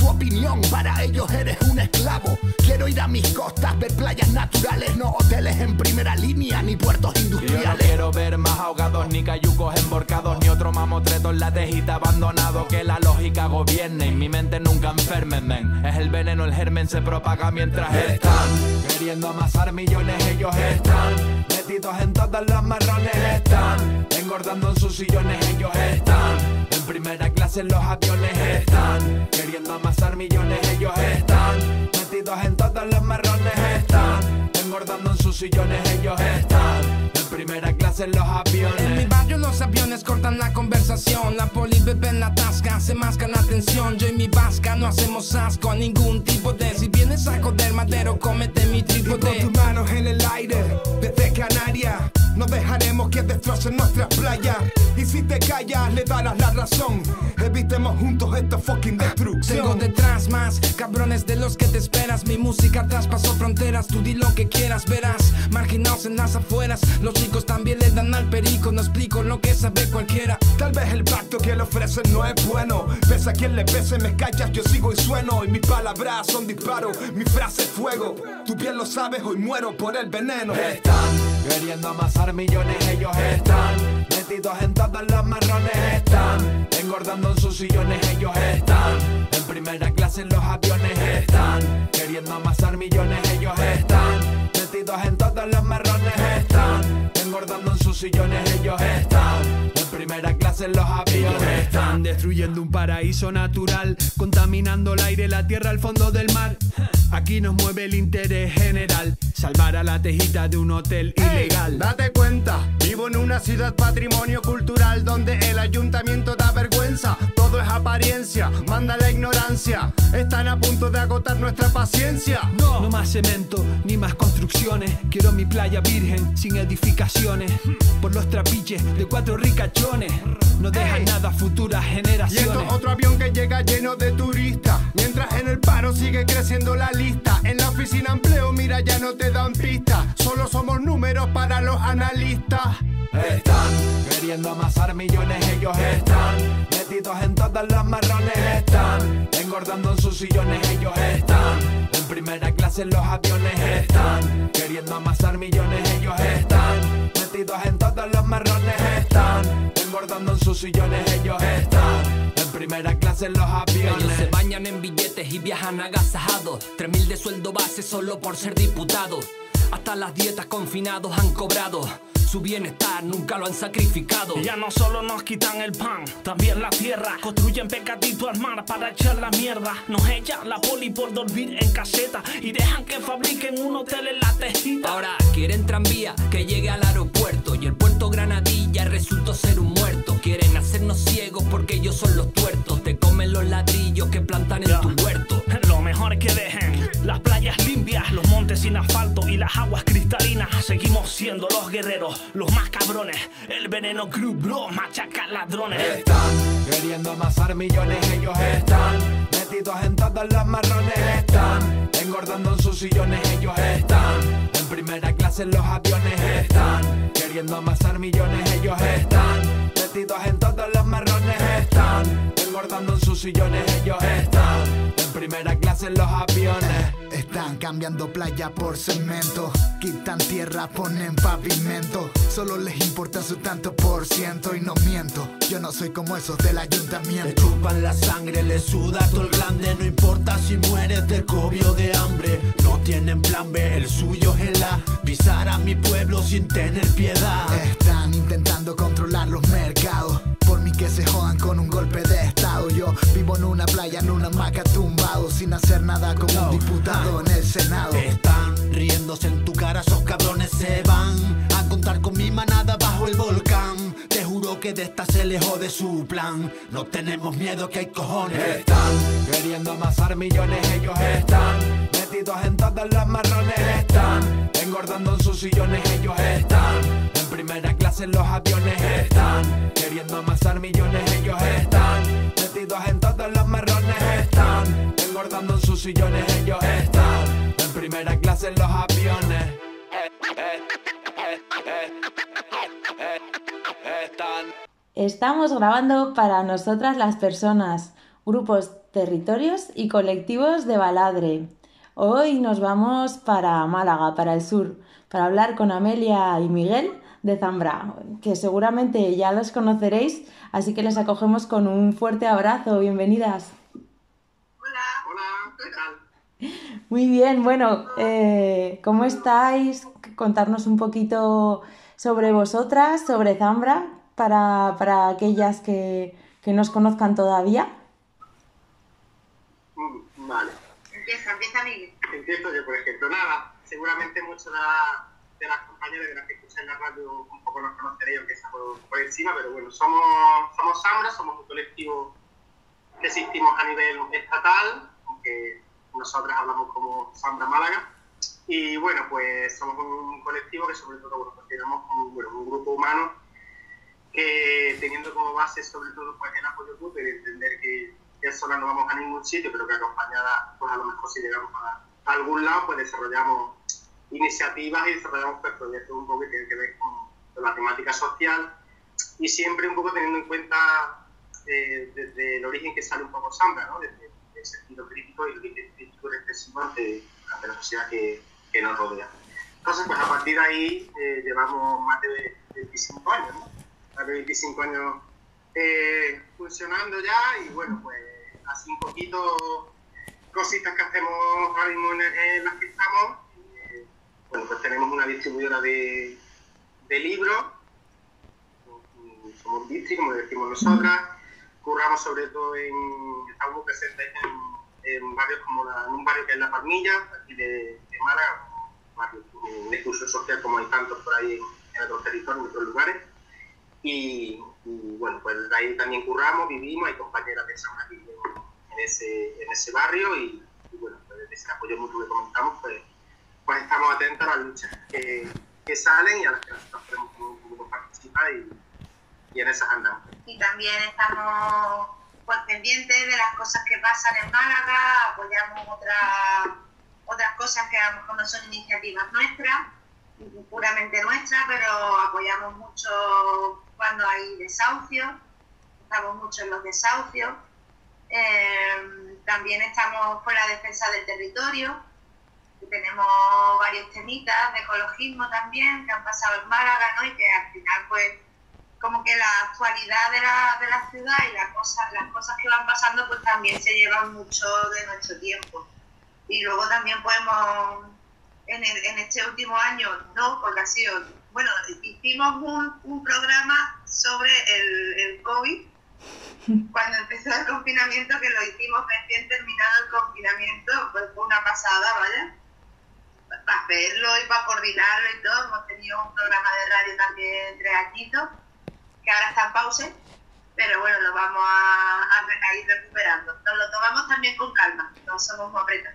nación, para ellos eres un esclavo. Quiero ir a mis costas, ver playas naturales, no hoteles en primera línea, ni puertos industriales. Yo no quiero ver más ahogados, ni cayucos emborcados, ni otro mamotreto en la tejita abandonado. Que la lógica gobierne y mi mente nunca enferme, men. Es el veneno, el germen se propaga mientras están queriendo amasar millones. Ellos están metidos en todos los marrones, están engordando en sus sillones. Ellos están en primera clase en los aviones, están queriendo amasar millones. Ellos están metidos en todos los marrones, están engordando en sus sillones. Ellos están en primera clase en los aviones. En mi barrio los aviones cortan la conversación, la poli bebe en la tasca, se masca la atención. Yo y mi vasca no hacemos asco a ningún tipo de. Si vienes a joder madero, cómete mi trípode. Con tus manos en el aire, desde Canarias, no dejaremos que destrocen nuestras playas. Y si te callas, le darás la razón. Evitemos juntos esta fucking destrucción. Tengo detrás más cabrones de los que te esperas. Mi música traspasó fronteras, tú di lo que quieras, verás. Marginados en las afueras, los ricos también le dan al perico. No explico lo que sabe cualquiera. Tal vez el pacto que le ofrecen no es bueno. Pese a quien le pese, me callas, yo sigo y sueno. Y mis palabras son disparos, mi frase es fuego. Tú bien lo sabes, hoy muero por el veneno. Están queriendo amasar millones. Ellos están metidos en todos los marrones, están engordando en sus sillones. Ellos están en primera clase en los aviones, están queriendo amasar millones. Ellos están metidos en todos los marrones, están engordando en sus sillones. Ellos están en primera clase en los aviones. Ellos están destruyendo un paraíso natural, contaminando el aire, la tierra, el fondo del mar. Aquí nos mueve el interés general, salvar a la tejita de un hotel ilegal. Hey, date cuenta, vivo en una ciudad patrimonio cultural donde el ayuntamiento da vergüenza. Todo es apariencia, manda la ignorancia. Están a punto de agotar nuestra paciencia. No, no más cemento, ni más construcciones. Quiero mi playa virgen, sin edificaciones. Por los trapiches de cuatro ricachones. No dejan hey. nada a futuras generaciones. Y esto es otro avión que llega lleno de turistas. Mientras en el paro sigue creciendo la lista. En la oficina empleo, mira, ya no te dan pistas. Solo somos números para los analistas. Están queriendo amasar millones. Ellos están metidos en todos los marrones, están engordando en sus sillones. Ellos están en primera clase en los aviones, están queriendo amasar millones. Ellos están metidos en todos los marrones, están engordando en sus sillones. Ellos están en primera clase en los aviones. Ellos se bañan en billetes y viajan agasajados. Tres mil de sueldo base solo por ser diputados. Hasta las dietas confinados han cobrado. Su bienestar nunca lo han sacrificado. Ya no solo nos quitan el pan, también la tierra. Construyen pecadito al mar para echar la mierda. Nos echan la poli por dormir en caseta y dejan que fabriquen un hotel en la tejita. Ahora quieren tranvía que llegue al aeropuerto y el puerto Granadilla resultó ser un muerto. Quieren hacernos ciegos porque ellos son los tuertos. Te comen los ladrillos que plantan en yeah. tu huerto. Lo mejor es que dejen las playas limpias, los montes sin asfalto y las aguas cristalinas. Seguimos siendo los guerreros, los más cabrones. El veneno crew, bro, machaca ladrones. Están queriendo amasar millones. Ellos están metidos en todos los marrones, están engordando en sus sillones. Ellos están en primera clase en los aviones, están queriendo amasar millones. Ellos están metidos en todos los marrones, están engordando en sus sillones. Ellos están en primera clase en los aviones. Están cambiando playa por cemento, quitan tierra, ponen pavimento. Solo les importa su tanto por ciento y no miento. Yo no soy como esos del ayuntamiento. Le chupan la sangre, le suda todo el glande. No importa si mueres de COVID o de hambre. No tienen plan B, el suyo es el A. Pisar a mi pueblo sin tener piedad. Están intentando controlar los mercados. Por mí que se jodan con un golpe de estado. Yo vivo en una playa, en una hamaca tumbado, sin hacer nada como no. un diputado en el Senado. Están riéndose en tu cara, esos cabrones se van a contar con mi manada bajo el volcán. Te juro que de esta se les jode su plan. No tenemos miedo, que hay cojones. Están queriendo amasar millones. Ellos están metidos en todos los marrones, están engordando en sus sillones. Ellos están en primera clase en los aviones, están queriendo amasar millones. Ellos están metidos en todos los marrones, están engordando en sus sillones. Ellos están en primera clase en los aviones. Estamos grabando para nosotras las personas, grupos territorios y colectivos de Baladre. Hoy nos vamos para Málaga, para el sur, para hablar con Amelia y Miguel de Zambra, que seguramente ya los conoceréis, así que les acogemos con un fuerte abrazo. Bienvenidas. Hola, hola, ¿qué tal? Muy bien, bueno, eh, ¿cómo estáis? Contarnos un poquito sobre vosotras, sobre Zambra, para, para aquellas que, que nos conozcan todavía. Mm, vale. Empieza, empieza Miguel. Empiezo yo, por ejemplo. Nada, seguramente muchas de, la, de las compañeras de las que escuchan la radio un poco nos conoceréis, aunque sea por, por encima, pero bueno, somos, somos Zambra, somos un colectivo que existimos a nivel estatal, aunque nosotras hablamos como Zambra Málaga. Y bueno, pues somos un colectivo que sobre todo bueno, consideramos como bueno, un grupo humano que teniendo como base sobre todo pues, el apoyo mutuo y entender que, que sola no vamos a ningún sitio, pero que acompañada pues a lo mejor si llegamos a, a algún lado pues desarrollamos iniciativas y desarrollamos pues, proyectos un poco que tienen que ver con, con la temática social y siempre un poco teniendo en cuenta eh, desde el origen que sale un poco Zambra, ¿no? Desde el sentido crítico y el crítico reflexivo ante la sociedad que, que nos rodea. Entonces pues a partir de ahí eh, llevamos más de veinticinco años, ¿no? Más de veinticinco años eh, funcionando ya y bueno pues así un poquito cositas que hacemos ahora mismo en, en las que estamos. Eh, bueno pues tenemos una distribuidora de, de libros, somos distri como decimos nosotras, curramos sobre todo en, estamos presentes en en barrios como la, en un barrio que es La Palmilla, aquí de, de Málaga, un barrio de exclusión social como hay tantos por ahí en otros territorios, en otros lugares. Y, y bueno, pues de ahí también curramos, vivimos, hay compañeras de Zambra aquí en, en, ese, en ese barrio y, y bueno, pues desde ese apoyo mutuo que comentamos, pues, pues estamos atentos a las luchas que, que salen y a las que nosotros podemos como participar y, y en esas andamos. Y también estamos pues pendientes de las cosas que pasan en Málaga, apoyamos otras otras cosas que a lo mejor no son iniciativas nuestras, puramente nuestras, pero apoyamos mucho cuando hay desahucios, estamos mucho en los desahucios, eh, también estamos por la defensa del territorio, tenemos varios temitas de ecologismo también que han pasado en Málaga, ¿no? Y que al final pues como que la actualidad de la, de la ciudad y la cosa, las cosas que van pasando pues también se llevan mucho de nuestro tiempo. Y luego también podemos, en, el, en este último año, no, porque ha sido, bueno, hicimos un, un programa sobre el, el COVID, cuando empezó el confinamiento, que lo hicimos recién terminado el confinamiento, pues fue una pasada, vaya, para verlo y para coordinarlo y todo. Hemos tenido un programa de radio también tres añitos, que ahora está en pausa, pero bueno, lo vamos a, a, a ir recuperando. Nos lo tomamos también con calma, no somos muy apretados.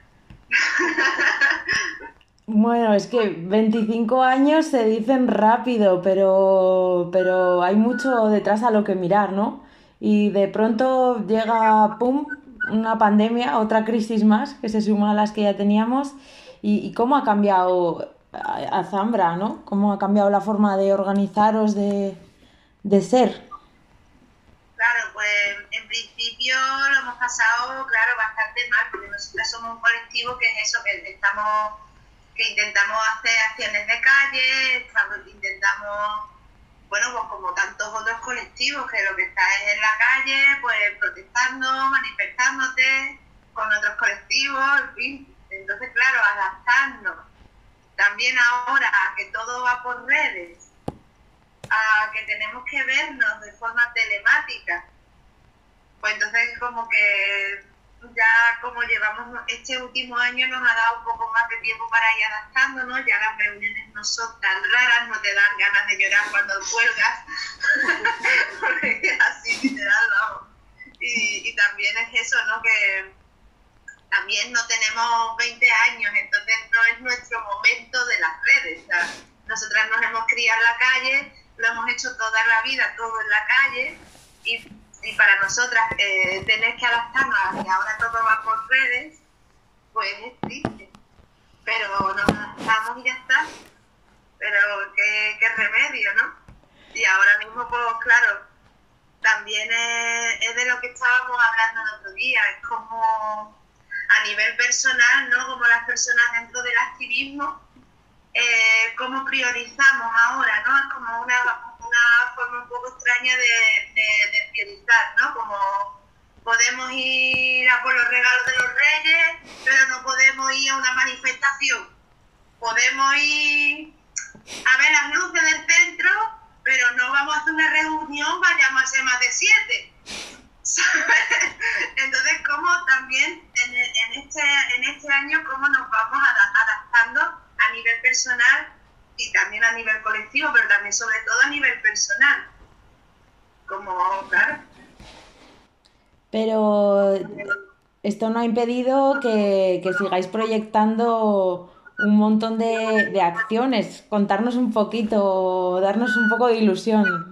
Bueno, es que veinticinco años se dicen rápido, pero, pero hay mucho detrás a lo que mirar, ¿no? Y de pronto llega, pum, una pandemia, otra crisis más, que se suma a las que ya teníamos. ¿Y, y cómo ha cambiado a, a Zambra, ¿no? ¿Cómo ha cambiado la forma de organizaros, de... de ser? Claro, pues en principio lo hemos pasado, claro, bastante mal, porque nosotros somos un colectivo que es eso, que estamos, que intentamos hacer acciones de calle, intentamos, bueno, pues como tantos otros colectivos, que lo que está es en la calle, pues protestando, manifestándote con otros colectivos, en fin. Entonces, claro, adaptarnos también ahora a que todo va por redes, a que tenemos que vernos de forma telemática, pues entonces como que ya como llevamos este último año nos ha dado un poco más de tiempo para ir adaptándonos, ya las reuniones no son tan raras, no te dan ganas de llorar cuando cuelgas, porque así literal, vamos. Y, y también es eso, ¿no? Que también no tenemos veinte años, entonces no es nuestro momento de las redes, o sea, nosotras nos hemos criado en la calle, lo hemos hecho toda la vida, todo en la calle, y, y para nosotras eh, tener que adaptarnos a que ahora todo va por redes, pues es triste. Pero nos adaptamos y ya está. Pero qué, qué remedio, ¿no? Y ahora mismo, pues claro, también es, es de lo que estábamos hablando el otro día, es como a nivel personal, ¿no? Como las personas dentro del activismo, eh, cómo priorizamos ahora, ¿no? Es como una, una forma un poco extraña de, de, de priorizar, ¿no? Como podemos ir a por los regalos de los reyes, pero no podemos ir a una manifestación. Podemos ir a ver las luces del centro, pero no vamos a hacer una reunión, vayamos a ser más de siete. ¿Sabes? Entonces, como también en, en, este, en este año, cómo nos vamos adaptando a nivel personal y también a nivel colectivo, pero también sobre todo a nivel personal. Como, claro. Pero esto no ha impedido que, que sigáis proyectando un montón de, de acciones. Contarnos un poquito, darnos un poco de ilusión.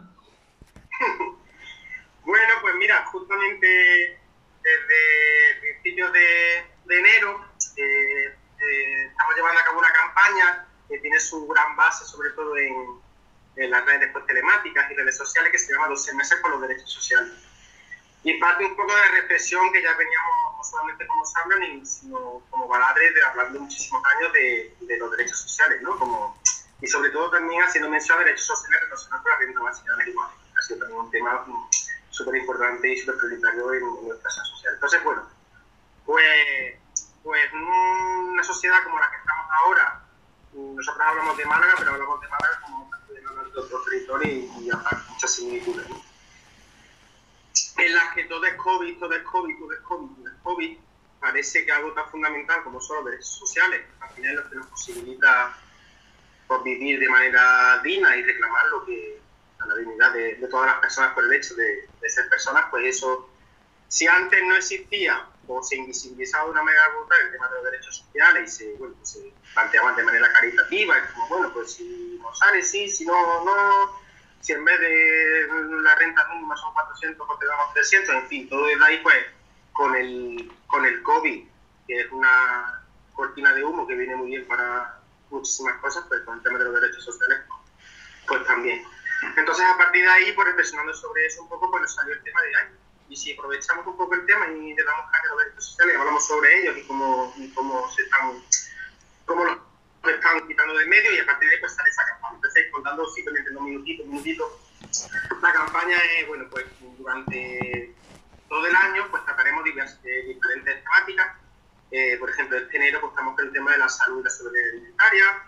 Bueno, pues mira, justamente desde principios de, de enero eh, eh, estamos llevando a cabo una campaña que tiene su gran base sobre todo en, en las redes pues, telemáticas y redes sociales, que se llama doce meses por los derechos sociales. Y parte un poco de reflexión que ya veníamos no solamente como Sambra, sino como Baladre, de hablando muchísimos años de, de los derechos sociales, ¿no? Como, y sobre todo también haciendo mención a derechos sociales relacionados con la renta básica de igual. Ha sido también un tema súper importante y súper prioritario en, en nuestra sociedad. Entonces, bueno, pues, pues una sociedad como la que estamos ahora, nosotros hablamos de Málaga, pero hablamos de Málaga como de otros territorios y, y hay muchas similitudes, ¿no? En las que todo es COVID, todo es COVID, todo es COVID, todo es COVID, parece que algo tan fundamental como son los derechos sociales, al final es lo que nos posibilita pues, vivir de manera digna y reclamar lo que a la dignidad de, de todas las personas por el hecho de, de ser personas, pues eso, si antes no existía o se invisibilizaba de una manera brutal el tema de los derechos sociales y se, bueno, pues, se planteaban de manera caritativa, es como, bueno, pues si nos sale, sí, si no, no, si en vez de la renta mínima son cuatrocientos, pues te damos trescientos, en fin, todo es ahí, pues, con el, con el COVID, que es una cortina de humo que viene muy bien para muchísimas cosas, pues con el tema de los derechos sociales, pues también. Entonces, a partir de ahí, pues reflexionando sobre eso un poco, pues nos salió el tema de, ay, y si aprovechamos un poco el tema y le damos caña a los derechos sociales, hablamos sobre ellos y cómo, y cómo se están, cómo los están quitando de medio, y a partir de ahí pues sale esa campaña. Entonces, contando simplemente dos minutitos, un minutito, la campaña es, bueno, pues durante todo el año pues trataremos diversas, eh, diferentes temáticas. Eh, por ejemplo, este enero pues estamos con el tema de la salud y la seguridad alimentaria.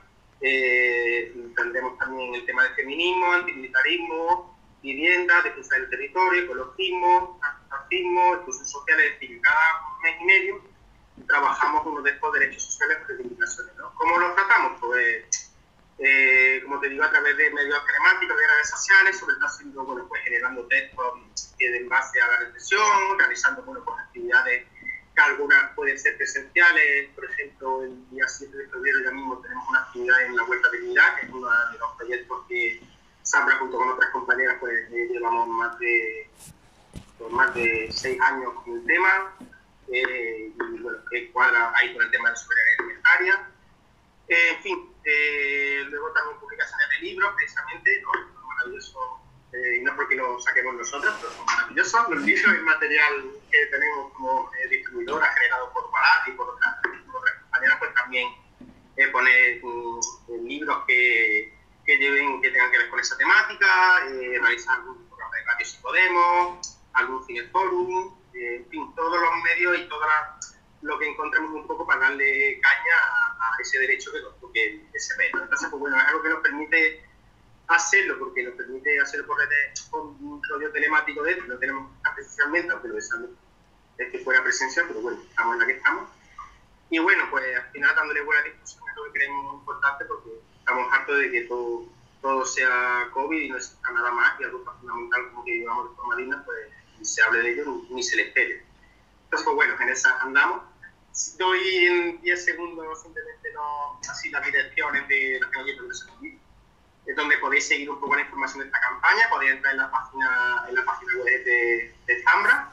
Eh, tendremos también el tema del feminismo, antimilitarismo, vivienda, defensa del territorio, ecologismo, racismo, inclusión social. Es decir, cada mes y medio trabajamos uno de estos derechos sociales y reivindicaciones, ¿no? ¿Cómo los tratamos? Pues, eh, como te digo, a través de medios telemáticos, de redes sociales, sobre todo haciendo, bueno, pues generando textos en base a la reflexión, realizando, bueno, pues actividades que algunas pueden ser presenciales. Por ejemplo, el día siete de febrero ya mismo tenemos una actividad en la Huerta de Dignidad, que es uno de los proyectos que Sambra junto con otras compañeras pues eh, llevamos más de, pues, más de seis años con el tema, eh, y bueno, que cuadra ahí con el tema de la soberanía alimentaria. Eh, en fin, eh, luego también publicaciones de libros, precisamente, ¿no? Maravilloso. Eh, y no porque lo saquemos nosotros, pero son maravillosos los libros y el material que tenemos como eh, distribuidora, generado por Balat y por otras, por otras compañeras, pues también eh, poner um, libros que, que lleven, que tengan que ver con esa temática, eh, realizar algún programa de radio si podemos, algún cineforum, eh, en fin, todos los medios y todo la, lo que encontremos un poco para darle caña a, a ese derecho que, que, que se ve, ¿no? Entonces, pues bueno, es algo que nos permite hacerlo, porque nos permite hacerlo por redes, con un rollo telemático dentro, no tenemos presencialmente, aunque lo deseamos es que fuera presencial, pero bueno, estamos en la que estamos. Y bueno, pues al final dándole buena discusión es lo que creemos muy importante, porque estamos hartos de que todo, todo sea COVID y no exista nada más, y algo tan fundamental como que vivamos de forma digna, pues ni se hable de ello ni, ni se le espere. Entonces, pues bueno, en esa andamos. Doy en diez segundos simplemente no, así las direcciones de las que nos llevan de conmigo, es donde podéis seguir un poco la información de esta campaña. Podéis entrar en la página, en la página web de, de Zambra,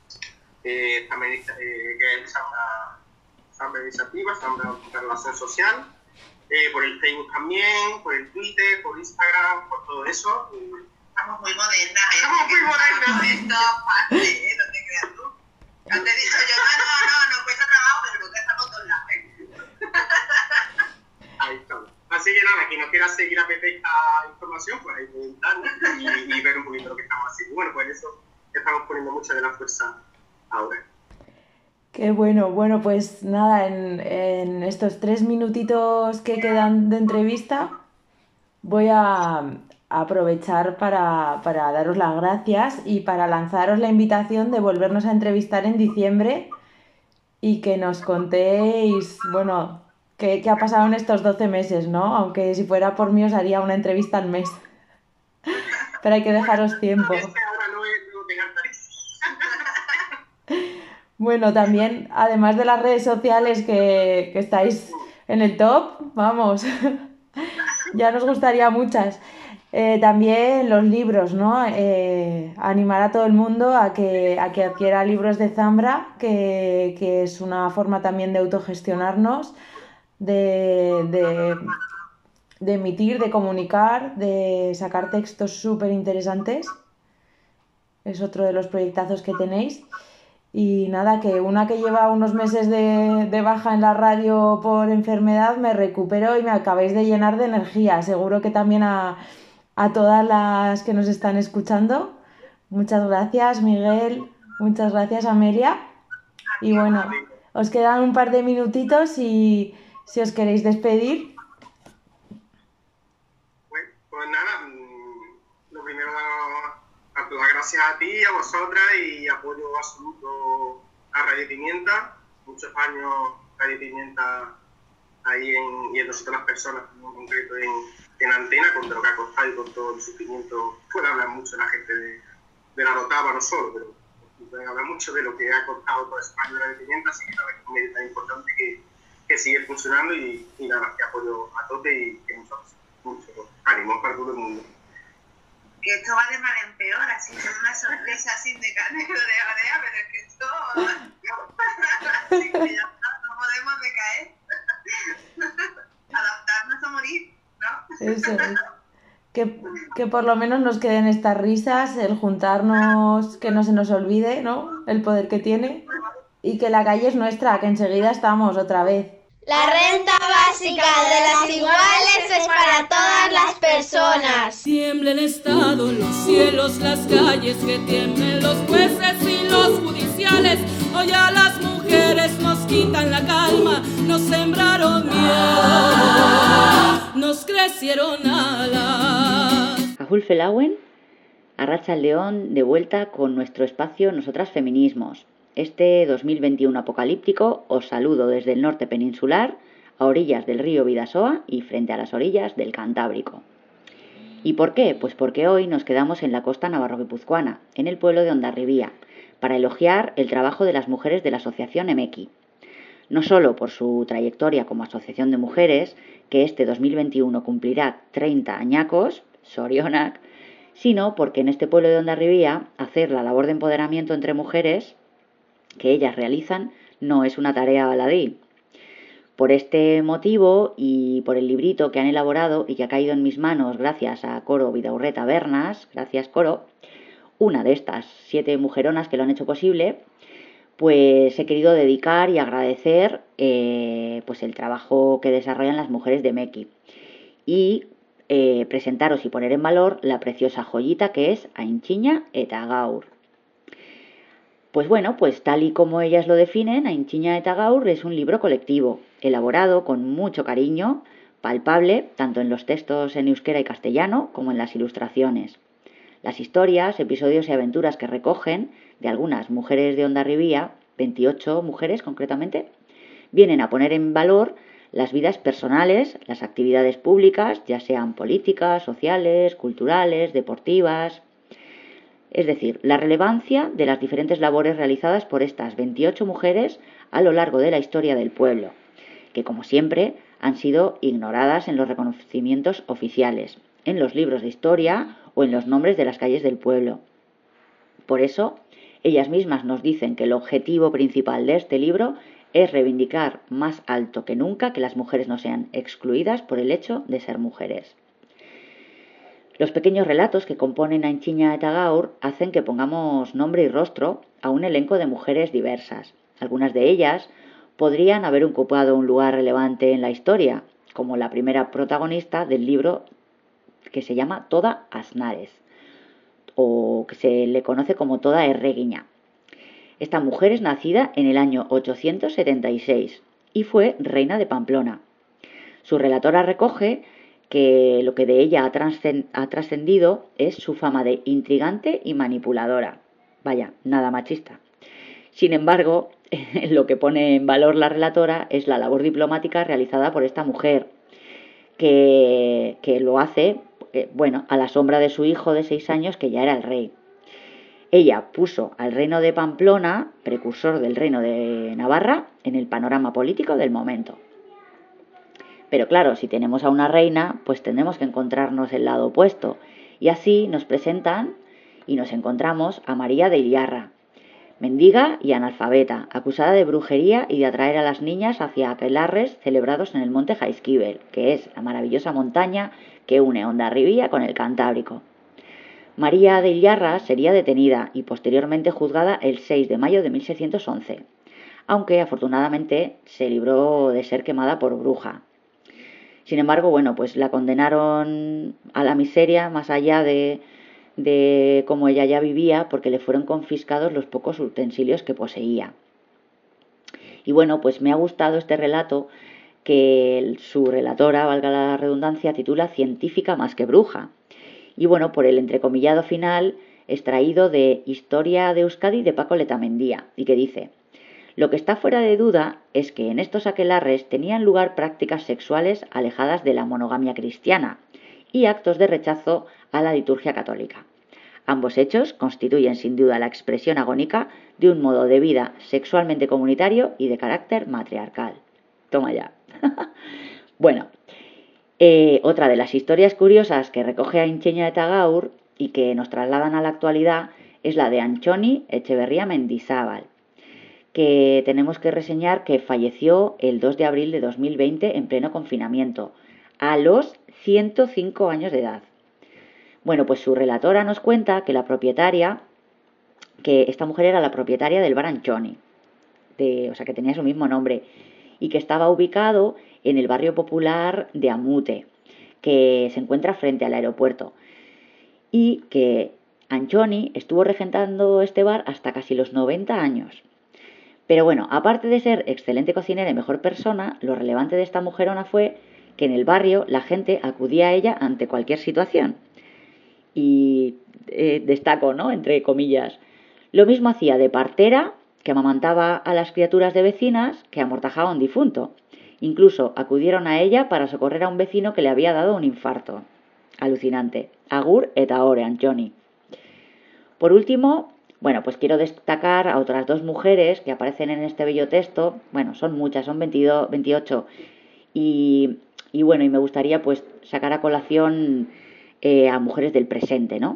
eh, también, eh, que es Zambra, Zambra Iniciativa, Zambra Relación Social, eh, por el Facebook también, por el Twitter, por Instagram, por todo eso. Eh, Estamos muy modernas, ¿eh? Estamos muy modernas. Esto parte, ¿eh? No te creas tú. Ya te he dicho yo, no, no, no, no cuesta trabajo, pero nunca estamos todos lados, ¿eh? Ahí estamos. Así que nada, quien no quiera seguir a Pepe esta información, pues ahí puede entrar, ¿no? y, y ver un poquito lo que estamos haciendo. Bueno, pues eso estamos poniendo mucha de la fuerza ahora. Qué bueno, bueno, pues nada, en, en estos tres minutitos que quedan de entrevista voy a aprovechar para, para daros las gracias y para lanzaros la invitación de volvernos a entrevistar en diciembre y que nos contéis, bueno, qué, qué ha pasado en estos doce meses, ¿no? Aunque si fuera por mí os haría una entrevista al mes, pero hay que dejaros tiempo. Bueno, también, además de las redes sociales que, que estáis en el top, vamos, ya nos gustaría muchas. Eh, también los libros, ¿no? Eh, animar a todo el mundo a que, a que adquiera libros de Zambra, que, que es una forma también de autogestionarnos, de, de, de emitir, de comunicar, de sacar textos súper interesantes. Es otro de los proyectazos que tenéis. Y nada, que una que lleva unos meses de, de baja en la radio por enfermedad, me recupero y me acabáis de llenar de energía. Seguro que también a, a todas las que nos están escuchando. Muchas gracias, Miguel. Muchas gracias, Amelia. Y bueno, os quedan un par de minutitos y si os queréis despedir. Pues, pues nada, lo primero, las gracias a ti, a vosotras y apoyo absoluto a Radio Pimienta. Muchos años Radio Pimienta ahí en, y en nosotros las personas, en concreto en, en Antena, con todo lo que ha costado y con todo el sufrimiento. Puede hablar mucho la gente de, de la Rotava, no solo, pero pueden hablar mucho de lo que ha costado todo ese año de Radio Pimienta, así que nada, es un medio tan importante que, que sigue funcionando y, y nada, que apoyo a tope y que muchos mucho ánimo para todo el mundo. Que esto va de mal en peor, así que una sorpresa sin de carne de oreja, pero es que esto... así que ya no podemos decaer. Adaptarnos a morir, ¿no? Eso es. Que, que por lo menos nos queden estas risas, el juntarnos, que no se nos olvide, ¿no? El poder que tiene. Y que la calle es nuestra, que enseguida estamos otra vez. La renta básica de las iguales es para todas las personas. Tiembla el Estado, los cielos, las calles, que tiemblen los jueces y los judiciales. Hoy a las mujeres nos quitan la calma, nos sembraron miedo, nos crecieron alas. Ajul Felauen, Arratsaldeon, de vuelta con nuestro espacio Nosotras Feminismos. Este dos mil veintiuno apocalíptico os saludo desde el norte peninsular, a orillas del río Bidasoa y frente a las orillas del Cantábrico. ¿Y por qué? Pues porque hoy nos quedamos en la costa navarro-guipuzcoana, en el pueblo de Hondarribía, para elogiar el trabajo de las mujeres de la asociación Emeki. No solo por su trayectoria como asociación de mujeres, que este dos mil veintiuno cumplirá treinta añacos, sorionak, sino porque en este pueblo de Hondarribía hacer la labor de empoderamiento entre mujeres que ellas realizan no es una tarea baladí. Por este motivo y por el librito que han elaborado y que ha caído en mis manos gracias a Coro Vidaurreta Bernas, gracias Coro, una de estas siete mujeronas que lo han hecho posible, pues he querido dedicar y agradecer eh, pues el trabajo que desarrollan las mujeres de Emeki y eh, presentaros y poner en valor la preciosa joyita que es Aintziña eta Gaur. Pues bueno, pues tal y como ellas lo definen, Aintziña eta Gaur es un libro colectivo, elaborado con mucho cariño, palpable, tanto en los textos en euskera y castellano como en las ilustraciones. Las historias, episodios y aventuras que recogen de algunas mujeres de Hondarribía, veintiocho mujeres concretamente, vienen a poner en valor las vidas personales, las actividades públicas, ya sean políticas, sociales, culturales, deportivas. Es decir, la relevancia de las diferentes labores realizadas por estas veintiocho mujeres a lo largo de la historia del pueblo, que como siempre han sido ignoradas en los reconocimientos oficiales, en los libros de historia o en los nombres de las calles del pueblo. Por eso, ellas mismas nos dicen que el objetivo principal de este libro es reivindicar más alto que nunca que las mujeres no sean excluidas por el hecho de ser mujeres. Los pequeños relatos que componen Antxina eta Gaur hacen que pongamos nombre y rostro a un elenco de mujeres diversas. Algunas de ellas podrían haber ocupado un lugar relevante en la historia, como la primera protagonista del libro que se llama Toda Aznárez, o que se le conoce como Toda Erreguiña. Esta mujer es nacida en el año ochocientos setenta y seis y fue reina de Pamplona. Su relatora recoge que lo que de ella ha trascendido es su fama de intrigante y manipuladora. Vaya, nada machista. Sin embargo, lo que pone en valor la relatora es la labor diplomática realizada por esta mujer, que, que lo hace, eh, bueno, a la sombra de su hijo de seis años, que ya era el rey. Ella puso al reino de Pamplona, precursor del reino de Navarra, en el panorama político del momento. Pero claro, si tenemos a una reina, pues tenemos que encontrarnos el lado opuesto. Y así nos presentan y nos encontramos a María de Iriarra, mendiga y analfabeta, acusada de brujería y de atraer a las niñas hacia aquelarres celebrados en el monte Jaizkibel, que es la maravillosa montaña que une Hondarribia con el Cantábrico. María de Iriarra sería detenida y posteriormente juzgada el seis de mayo de mil seiscientos once, aunque afortunadamente se libró de ser quemada por bruja. Sin embargo, bueno, pues la condenaron a la miseria más allá de, de cómo ella ya vivía, porque le fueron confiscados los pocos utensilios que poseía. Y bueno, pues me ha gustado este relato que su relatora, valga la redundancia, titula Científica más que bruja. Y bueno, por el entrecomillado final extraído de Historia de Euskadi de Paco Letamendía, y que dice: lo que está fuera de duda es que en estos aquelarres tenían lugar prácticas sexuales alejadas de la monogamia cristiana y actos de rechazo a la liturgia católica. Ambos hechos constituyen sin duda la expresión agónica de un modo de vida sexualmente comunitario y de carácter matriarcal. Toma ya. Bueno, eh, otra de las historias curiosas que recoge Antxina eta Gaur y que nos trasladan a la actualidad es la de Antxoni Etxeberria Mendizábal, que tenemos que reseñar que falleció el dos de abril de dos mil veinte en pleno confinamiento, a los ciento cinco años de edad. Bueno, pues su relatora nos cuenta que la propietaria, que esta mujer era la propietaria del bar Antxoni, de, o sea que tenía su mismo nombre, y que estaba ubicado en el barrio popular de Amute, que se encuentra frente al aeropuerto, y que Antxoni estuvo regentando este bar hasta casi los noventa años. Pero bueno, aparte de ser excelente cocinera y mejor persona, lo relevante de esta mujerona fue que en el barrio la gente acudía a ella ante cualquier situación. Y eh, destaco, ¿no?, entre comillas. Lo mismo hacía de partera, que amamantaba a las criaturas de vecinas, que amortajaba a un difunto. Incluso acudieron a ella para socorrer a un vecino que le había dado un infarto. Alucinante. Agur eta ore, Antxoni. Por último, bueno, pues quiero destacar a otras dos mujeres que aparecen en este bello texto. Bueno, son muchas, son veintidós, veintiocho. Y, y bueno, y me gustaría pues sacar a colación eh, a mujeres del presente, ¿no?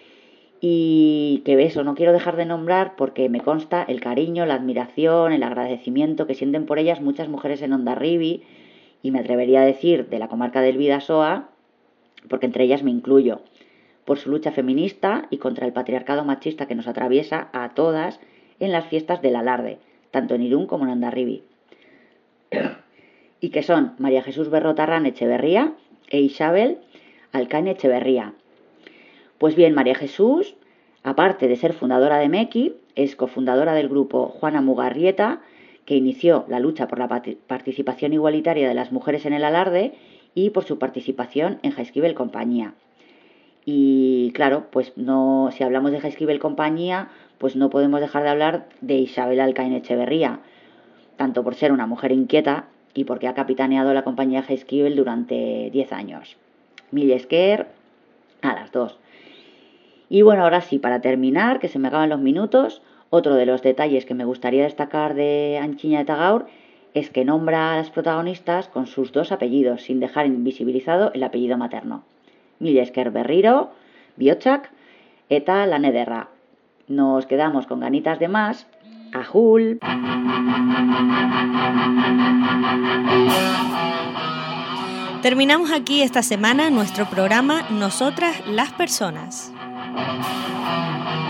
Y que eso, no quiero dejar de nombrar porque me consta el cariño, la admiración, el agradecimiento que sienten por ellas muchas mujeres en Hondarribi, y me atrevería a decir de la comarca del Bidasoa, porque entre ellas me incluyo, por su lucha feminista y contra el patriarcado machista que nos atraviesa a todas en las fiestas del Alarde, tanto en Irún como en Hondarribi. Y que son María Jesús Berrotarrán Etxeberria e Isabel Alcaine Etxeberria. Pues bien, María Jesús, aparte de ser fundadora de Meki, es cofundadora del grupo Juana Mugarrieta, que inició la lucha por la participación igualitaria de las mujeres en el Alarde y por su participación en Jaizkibel Compañía. Y claro, pues no, si hablamos de Jaizkibel Compañía, pues no podemos dejar de hablar de Isabel Alcaine Etxeberria, tanto por ser una mujer inquieta y porque ha capitaneado la compañía Jaizkibel durante diez años. Mil esker a las dos. Y bueno, ahora sí, para terminar, que se me acaban los minutos, otro de los detalles que me gustaría destacar de Antxina eta Gaur es que nombra a las protagonistas con sus dos apellidos, sin dejar invisibilizado el apellido materno. Mila esker berriro, bihotxak eta lan ederra. Nos quedamos con ganitas de más. Ajul. Terminamos aquí esta semana nuestro programa Nosotras las Personas.